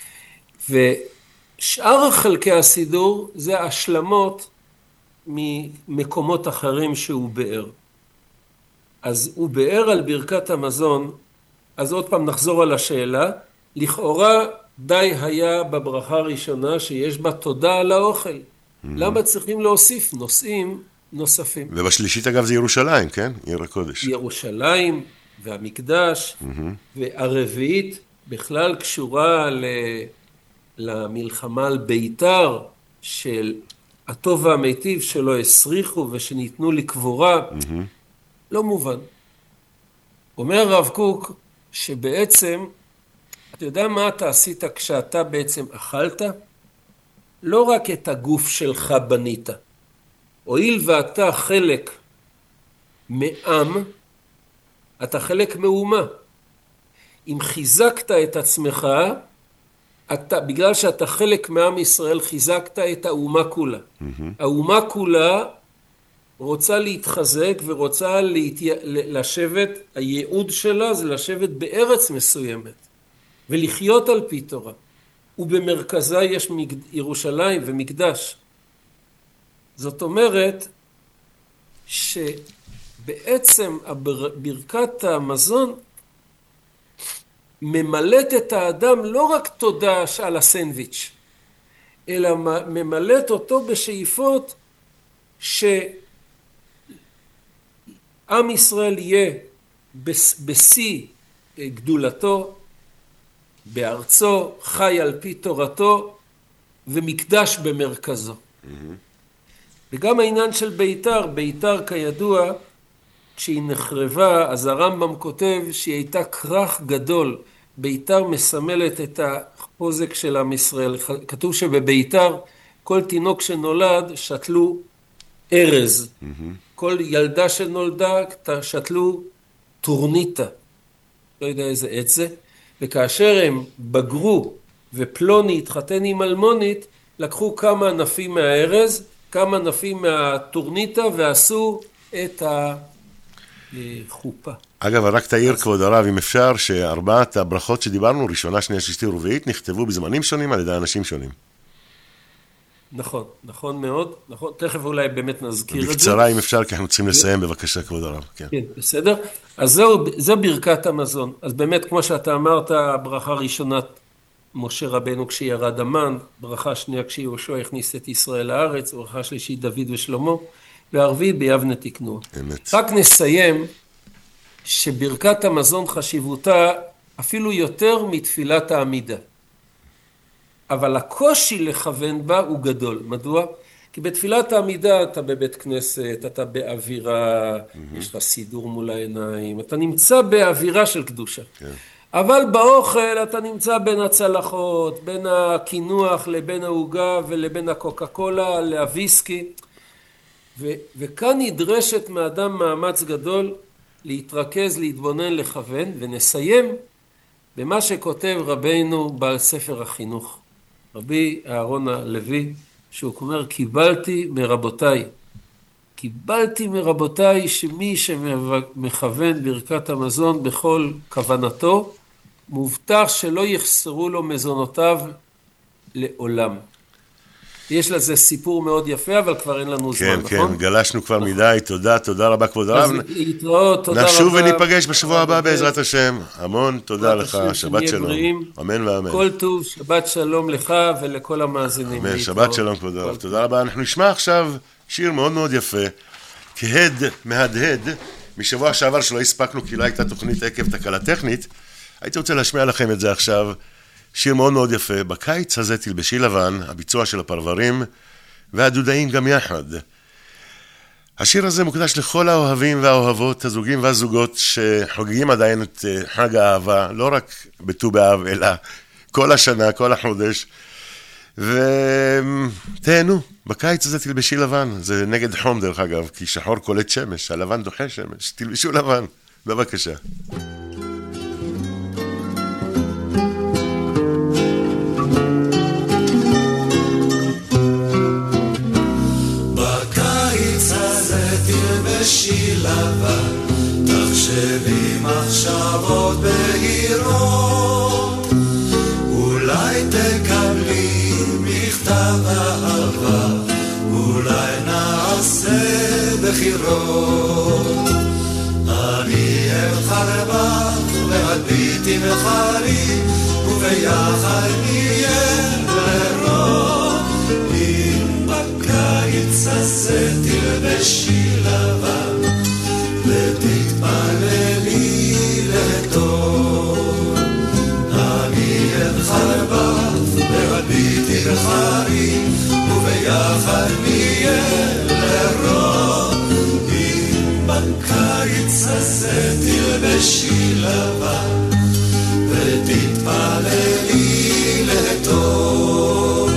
ושאר חלקי הסידור זה השלמות ממקומות אחרים שהוא באר. אז הוא באר על ברכת המזון, אז עוד פעם נחזור על השאלה, לכאורה די היה בברכה הראשונה שיש בה תודה על האוכל. Mm-hmm. למה צריכים להוסיף נושאים נוספים? ובשלישית אגב זה ירושלים, כן? עיר הקודש. ירושלים והמקדש, mm-hmm. והרביעית בכלל קשורה ל... למלחמה על ביתר של הטוב והמיטיב שלא הסריחו ושניתנו לקבורה. Mm-hmm. לא מובן. אומר הרב קוק שבעצם, אתה יודע מה אתה עשית כשאתה בעצם אכלת? לא רק את הגוף שלך בנית. הואיל ואתה חלק מעם, אתה חלק מאומה. אם חיזקת את עצמך, אתה, בגלל שאתה חלק מעם ישראל, חיזקת את האומה כולה. Mm-hmm. האומה כולה רוצה להתחזק ורוצה להתי... לשבת, הייעוד שלה זה לשבת בארץ מסוימת, ולחיות על פי תורה. ובמרכזה יש מגד... ירושלים ומקדש. זאת אומרת שבעצם ברכת המזון ממלאת את האדם לא רק תודה על הסנדוויץ', אלא ממלאת אותו בשאיפות שעם ישראל יהיה בשיא גדולתו, בארצו, חי על פי תורתו, ומקדש במרכזו. Mm-hmm. וגם העניין של ביתר, ביתר כידוע, כשהיא נחרבה, אז הרמב"ם כותב שהיא הייתה כרך גדול. ביתר מסמלת את החוזק של עם ישראל. כתוב שבביתר כל תינוק שנולד שתלו ארז. Mm-hmm. כל ילדה שנולדה שתלו טורניטה. לא יודע איזה עץ זה. וכאשר הם בגרו ופלוני התחתן עם אלמונית, לקחו כמה ענפים מהארז, כמה ענפים מהטורניטה ועשו את החופה. אגב, רק תאיר כבוד הרב, אם אפשר, שארבעת הברכות שדיברנו, ראשונה, שנייה, שלישית ורביעית, נכתבו בזמנים שונים על ידי אנשים שונים. נכון, נכון מאוד, נכון, תכף אולי באמת נזכיר את זה. בקצרה אם אפשר, כי אנחנו צריכים לסיים, בבקשה כבוד הרב. כן, כן, בסדר. אז זהו, זו ברכת המזון. אז באמת, כמו שאתה אמרת, ברכה ראשונה, משה רבנו כשירד המן, ברכה שנייה כשיהושע הכניס את ישראל לארץ, ברכה שלישית דוד ושלמה, והרביעי ביבנה תקנו. אמת. רק נסיים שברכת המזון חשיבותה אפילו יותר מתפילת העמידה. אבל הקושי לכוון בה הוא גדול. מדוע? כי בתפילת העמידה אתה בבית כנסת, אתה באווירה, mm-hmm. יש לך סידור מול העיניים, אתה נמצא באווירה של קדושה. כן. אבל באוכל אתה נמצא בין הצלחות, בין הקינוח לבין העוגה ולבין הקוקה קולה להוויסקי. ו- וכאן נדרשת מאדם מאמץ גדול להתרכז, להתבונן, לכוון, ונסיים במה שכותב רבינו בעל ספר החינוך. רבי אהרון הלוי, שהוא אומר, קיבלתי מרבותיי. קיבלתי מרבותיי שמי שמכוון ברכת המזון בכל כוונתו, מובטח שלא יחסרו לו מזונותיו לעולם. יש לזה סיפור מאוד יפה, אבל כבר אין לנו זמן, כן, נכון? כן, גלשנו כבר מדי, תודה, תודה רבה כבוד הרב. להתראות, תודה רבה. נשוב וניפגש בשבוע הבא בעזרת השם. המון תודה לך, שבת שלום. אמן ואמן. כל טוב, שבת שלום לך ולכל המאזינים. אמן, שבת שלום כבוד הרב, תודה רבה. אנחנו נשמע עכשיו שיר מאוד מאוד יפה, כהד מהדהד, משבוע שעבר שלא הספקנו כי לא הייתה תוכנית עקב תקלה טכנית. הייתי רוצה להשמיע לכם את זה עכשיו. שיר מאוד מאוד יפה, בקיץ הזה תלבשי לבן, הביצוע של הפרברים והדודאים גם יחד. השיר הזה מוקדש לכל האוהבים והאוהבות, הזוגים והזוגות שחוגגים עדיין את חג האהבה, לא רק בט"ו באב, אלא כל השנה, כל החודש. ותהנו, בקיץ הזה תלבשי לבן, זה נגד חום דרך אגב, כי שחור קולט שמש, הלבן דוחה שמש, תלבשו לבן, בבקשה. תלבשי לבן, תחשבי מחשבות בהירות, אולי תקבלי מכתב אהבה, אולי נעשה בחירות. אני אבחר בך והביטי בחרי, וביחד נהיה לרוב. אם בקיץ הזה תלבשי לבן ותתפללי לטוב, אני אבחר בך והביטי בחרי, וביחד נהיה לרוב. אם בקיץ הזה תלבשי לבן ותתפללי לטוב.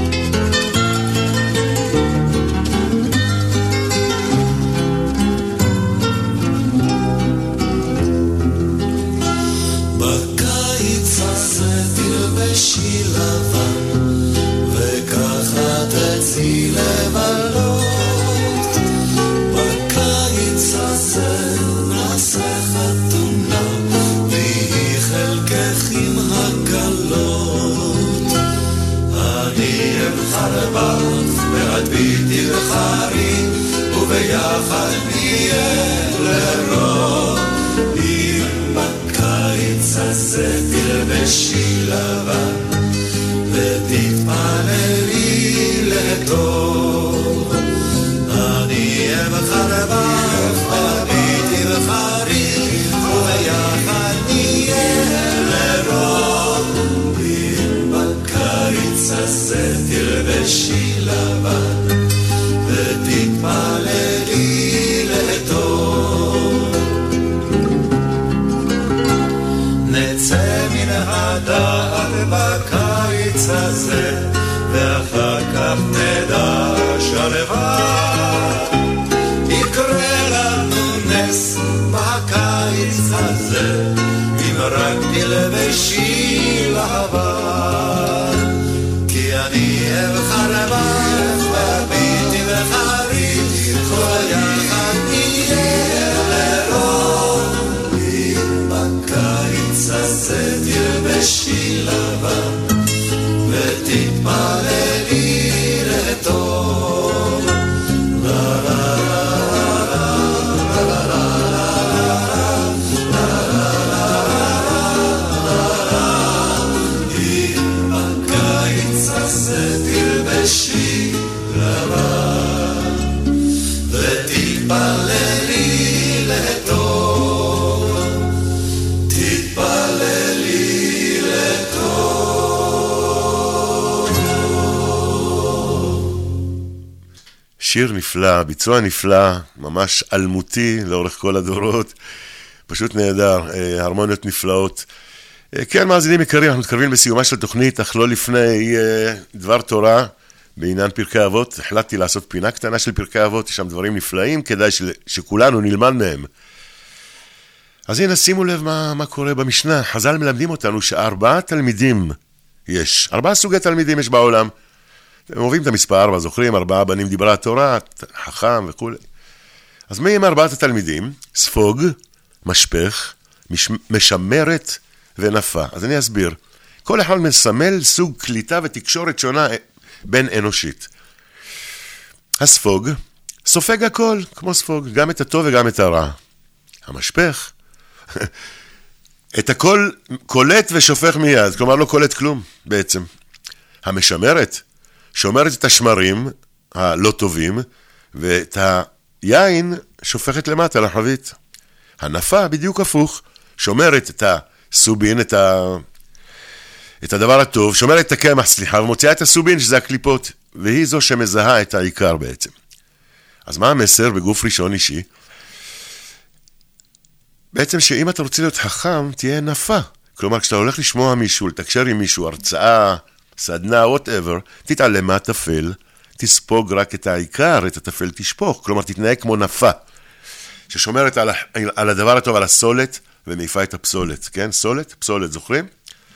תלבשי לבן וככה תצאי לבלות, בקיץ הזה נעשה חתונה והיא חלקך עם הקלות. אני אבחר בך ואת ביתי בחרי, וביחד נהיה לרוב. אם בקיץ הזה תלבשי לבן ותתפללי לטוב, אני אבחר בך וביתי בחרי, וביחד נהיה לרוב. אם בקיץ הזה תלבשי לבן ותתפללי לטוב. נצא מן הדעת בקיץ הזה, ואחר כך נדע שלבד יקרה לנו נס בקיץ הזה, אם רק תלבשי לבן. כי אני אבחר בך והביטי בחרי, כל יחד נהיה לרוב. אם בקיץ הזה תלבשי לבן ותתפללי לטוב. לה לה לה לה לה לה לה לה לה לה לה שיר נפלא, ביצוע נפלא, ממש אלמותי לאורך כל הדורות, פשוט נהדר, הרמוניות נפלאות. כן, מאזינים יקרים, אנחנו מתקרבים בסיומה של תוכנית, אך לא לפני דבר תורה בעניין פרקי אבות. החלטתי לעשות פינה קטנה של פרקי אבות, יש שם דברים נפלאים, כדאי שכולנו נלמד מהם. אז הנה, שימו לב מה, מה קורה במשנה. חז"ל מלמדים אותנו שארבעה תלמידים יש, ארבעה סוגי תלמידים יש בעולם. הם אוהבים את המספר ארבע, זוכרים? ארבעה בנים דיברה התורה, חכם וכו'. אז מי הם ארבעת התלמידים? ספוג, משפך, מש... משמרת ונפה. אז אני אסביר. כל אחד מסמל סוג קליטה ותקשורת שונה בין אנושית. הספוג סופג הכל, כמו ספוג, גם את הטוב וגם את הרע. המשפך את הכל קולט ושופך מיד, כלומר לא קולט כלום בעצם. המשמרת שומרת את השמרים הלא טובים, ואת היין שופכת למטה לחבית. הנפה בדיוק הפוך, שומרת את הסובין, את, ה... את הדבר הטוב, שומרת את הקמח, סליחה, ומוציאה את הסובין, שזה הקליפות, והיא זו שמזהה את העיקר בעצם. אז מה המסר בגוף ראשון אישי? בעצם שאם אתה רוצה להיות חכם, תהיה נפה. כלומר, כשאתה הולך לשמוע מישהו, לתקשר עם מישהו, הרצאה, סדנה, whatever, תתעלם מהטפל, תספוג רק את העיקר, את הטפל תשפוך. כלומר, תתנהג כמו נפה, ששומרת על, על הדבר הטוב, על הסולת, ומעיפה את הפסולת. כן? סולת, פסולת, זוכרים?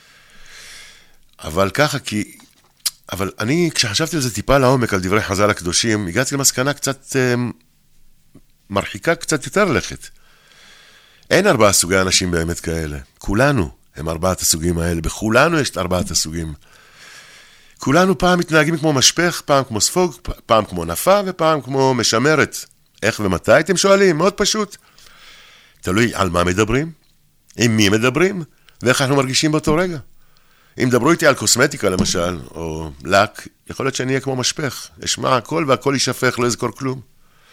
אבל ככה, כי... אבל אני, כשחשבתי על זה טיפה לעומק, על דברי חז"ל הקדושים, הגעתי למסקנה קצת אה, מרחיקה, קצת יותר לכת. אין ארבעה סוגי אנשים באמת כאלה. כולנו הם ארבעת הסוגים האלה. בכולנו יש את ארבעת הסוגים. כולנו פעם מתנהגים כמו משפך, פעם כמו ספוג, פעם כמו נפה ופעם כמו משמרת. איך ומתי אתם שואלים? מאוד פשוט. תלוי על מה מדברים, עם מי מדברים, ואיך אנחנו מרגישים באותו רגע. אם דברו איתי על קוסמטיקה למשל, או לק, יכול להיות שאני אהיה כמו משפך. אשמע הכל והכל יישפך, לא יזכור כלום.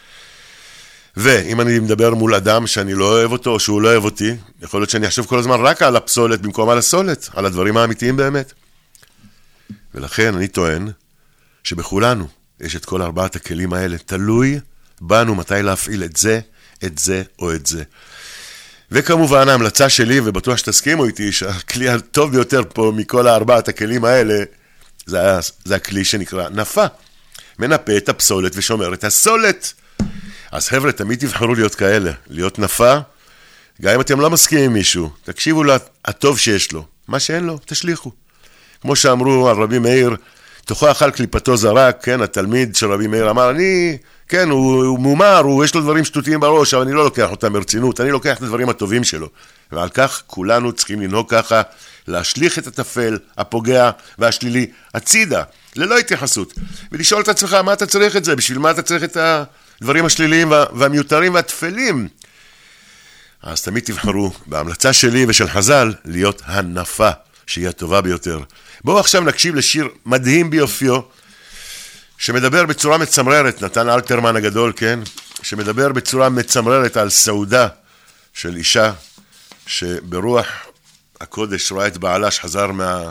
ואם אני מדבר מול אדם שאני לא אוהב אותו, או שהוא לא אוהב אותי, יכול להיות שאני אחשוב כל הזמן רק על הפסולת במקום על הסולת, על הדברים האמיתיים באמת. ולכן אני טוען שבכולנו יש את כל ארבעת הכלים האלה, תלוי בנו מתי להפעיל את זה, את זה או את זה. וכמובן ההמלצה שלי, ובטוח שתסכימו איתי, שהכלי הטוב ביותר פה מכל הארבעת הכלים האלה, זה, זה הכלי שנקרא נפה. מנפה את הפסולת ושומר את הסולת. אז חבר'ה, תמיד תבחרו להיות כאלה, להיות נפה, גם אם אתם לא מסכימים עם מישהו, תקשיבו לו הטוב שיש לו, מה שאין לו, תשליחו. כמו שאמרו על רבי מאיר, תוכו אכל קליפתו זרק, כן, התלמיד של רבי מאיר אמר, אני, כן, הוא, הוא מומר, הוא, יש לו דברים שטותיים בראש, אבל אני לא לוקח אותם ברצינות, אני לוקח את הדברים הטובים שלו. ועל כך כולנו צריכים לנהוג ככה, להשליך את התפל, הפוגע והשלילי, הצידה, ללא התייחסות, ולשאול את עצמך, מה אתה צריך את זה? בשביל מה אתה צריך את ה... דברים השליליים והמיותרים והתפלים. אז תמיד תבחרו בהמלצה שלי ושל חז"ל להיות הנפה שהיא הטובה ביותר. בואו עכשיו נקשיב לשיר מדהים ביופיו שמדבר בצורה מצמררת, נתן אלתרמן הגדול, כן? שמדבר בצורה מצמררת על סעודה של אישה שברוח הקודש רואה את בעלה שחזר מה...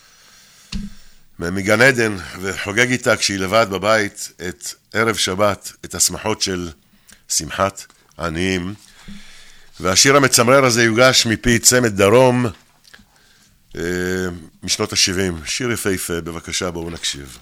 מגן עדן וחוגג איתה כשהיא לבד בבית את ערב שבת, את השמחות של שמחת עניים. והשיר המצמרר הזה יוגש מפי צמד דרום אה, משנות ה-שבעים. שיר יפהפה, בבקשה בואו נקשיב.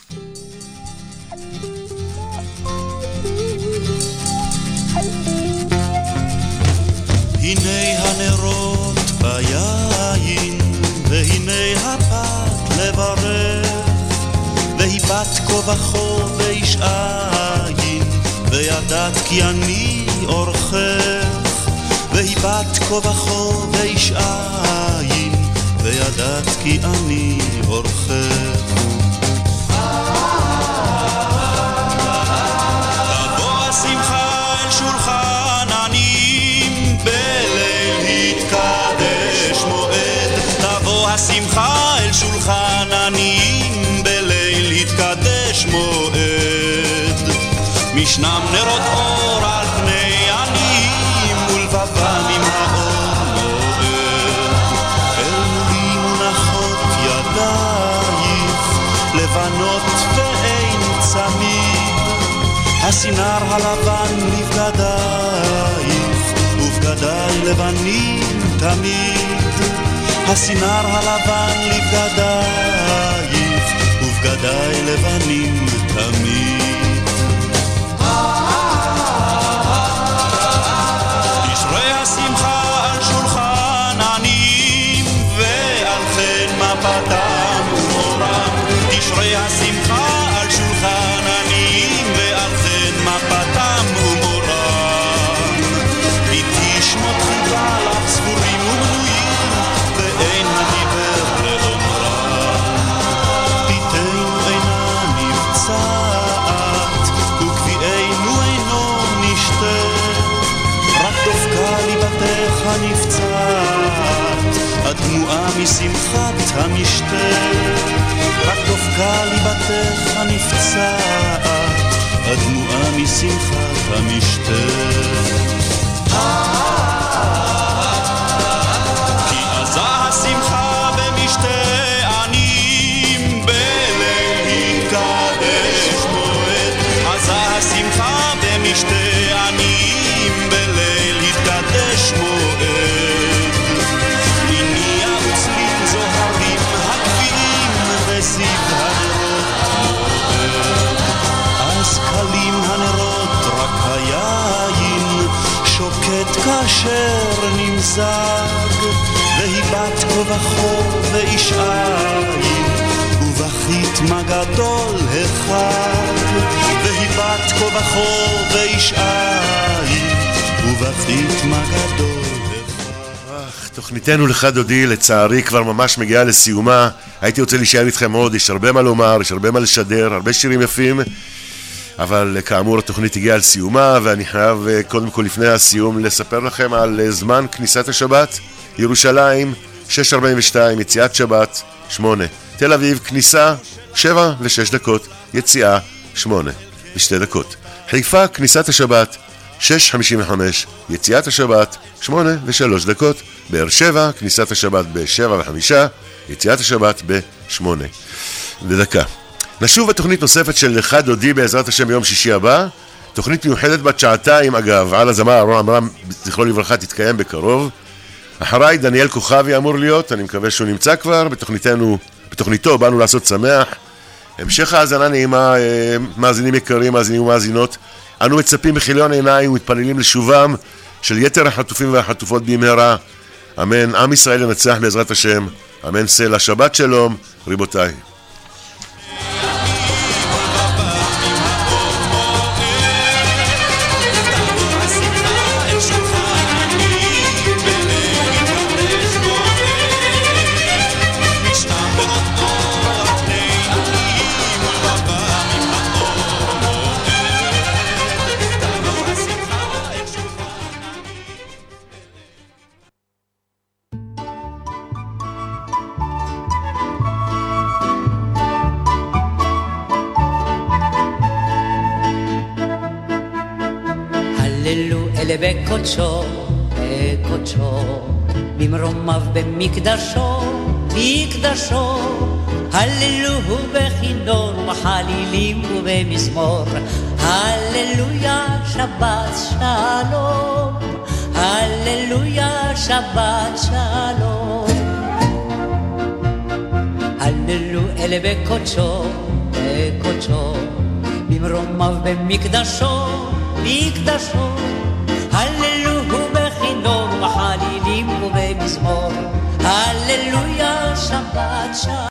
הנה הנרות ביין והנה הפת לברך והיא בת כה וכה ואיש עין וידעת כי אני אורכך והיא בת כה וכה ואיש עין וידעת כי אני אורכך תבוא השמחה אל שולחן עניים בליל התקדש מועד תבוא השמחה אל שולחן עניים בליל התקדש מועד משנם נרות אור על פני עניים ולבבם עם האור מועד אל מונחות ידייך לבנות ואין צמיד הסינר הלבן לבגדייך, ובגדיי לבנים תמיד. הסינר הלבן לבגדייך, ובגדיי לבנים תמיד. תשרי השמחה על שולחן עניים, ועל כן מפתם ומורם. תשרי השמחה על שולחן עניים, ועל כן מפתם ומורם. ביתי שמות חיבה לך ספורים ובנויים, ואין הדיבר לאומרם. ביתנו אינה נבצעת, וגביענו אינו נשתה, רק דופקה ליבתך נפצעת, הדמועה משמחת המשתה. רק דופקה ליבתך נפצעת, הדמועה משמחת המשתה. כי עזה השמחה במשתה עניים, בליל התקדש מועד. עזה השמחה במשתה עניים, בליל התקדש מועד. הניע וצליל זוהרים הגביעים, וזיו הנרות מועד. אז קלים הנרות רק היין, שוקט כאשר נמזג. והיבת כה וכה ואיש עין, ובכית מה גדול החג. והיבת כה וכה ואיש עין, ובכית מה גדול החג. תוכניתנו לך דודי לצערי כבר ממש מגיעה לסיומה. הייתי רוצה להישאר איתכם עוד, יש הרבה מה לומר, יש הרבה מה לשדר, הרבה שירים יפים, אבל כאמור התוכנית הגיעה לסיומה, ואני חייב קודם כל לפני הסיום לספר לכם על זמן כניסת השבת. ירושלים שש ארבעים ושתיים, יציאת שבת שמונה. תל אביב כניסה שבע ושש דקות, יציאה שמונה ושתי דקות. חיפה כניסת השבת שש חמישים וחמש, יציאת השבת שמונה ושלוש דקות. באר שבע כניסת השבת בשבע וחמישה, יציאת השבת בשמונה ודקה. נשוב בתוכנית נוספת של לך דודי בעזרת השם ביום שישי הבא. תוכנית מיוחדת בת שעתיים אגב, על הזמר אהרון עמרם זכרו לברכה, תתקיים בקרוב. אחריי דניאל כוכבי אמור להיות, אני מקווה שהוא נמצא כבר בתוכניתנו, בתוכניתו באנו לעשות שמח. המשך האזנה נעימה, מאזינים יקרים, מאזינים ומאזינות. אנו מצפים בכיליון עיניים ומתפללים לשובם של יתר החטופים והחטופות במהרה. אמן. עם ישראל ינצח בעזרת השם. אמן. סלע. שבת שלום רבותיי. בקודשו, בקודשו, במרומיו במקדשו, מקדשו, הללוהו בכינור, בחלילים ובמזמור, הללויה שבת שלום, הללויה שבת שלום. הללו אלה בקודשו, בקודשו, במרומיו במקדשו, מקדשו, הללוהו בכינור, בחלילים ובמזמור, הללויה שבת שלום.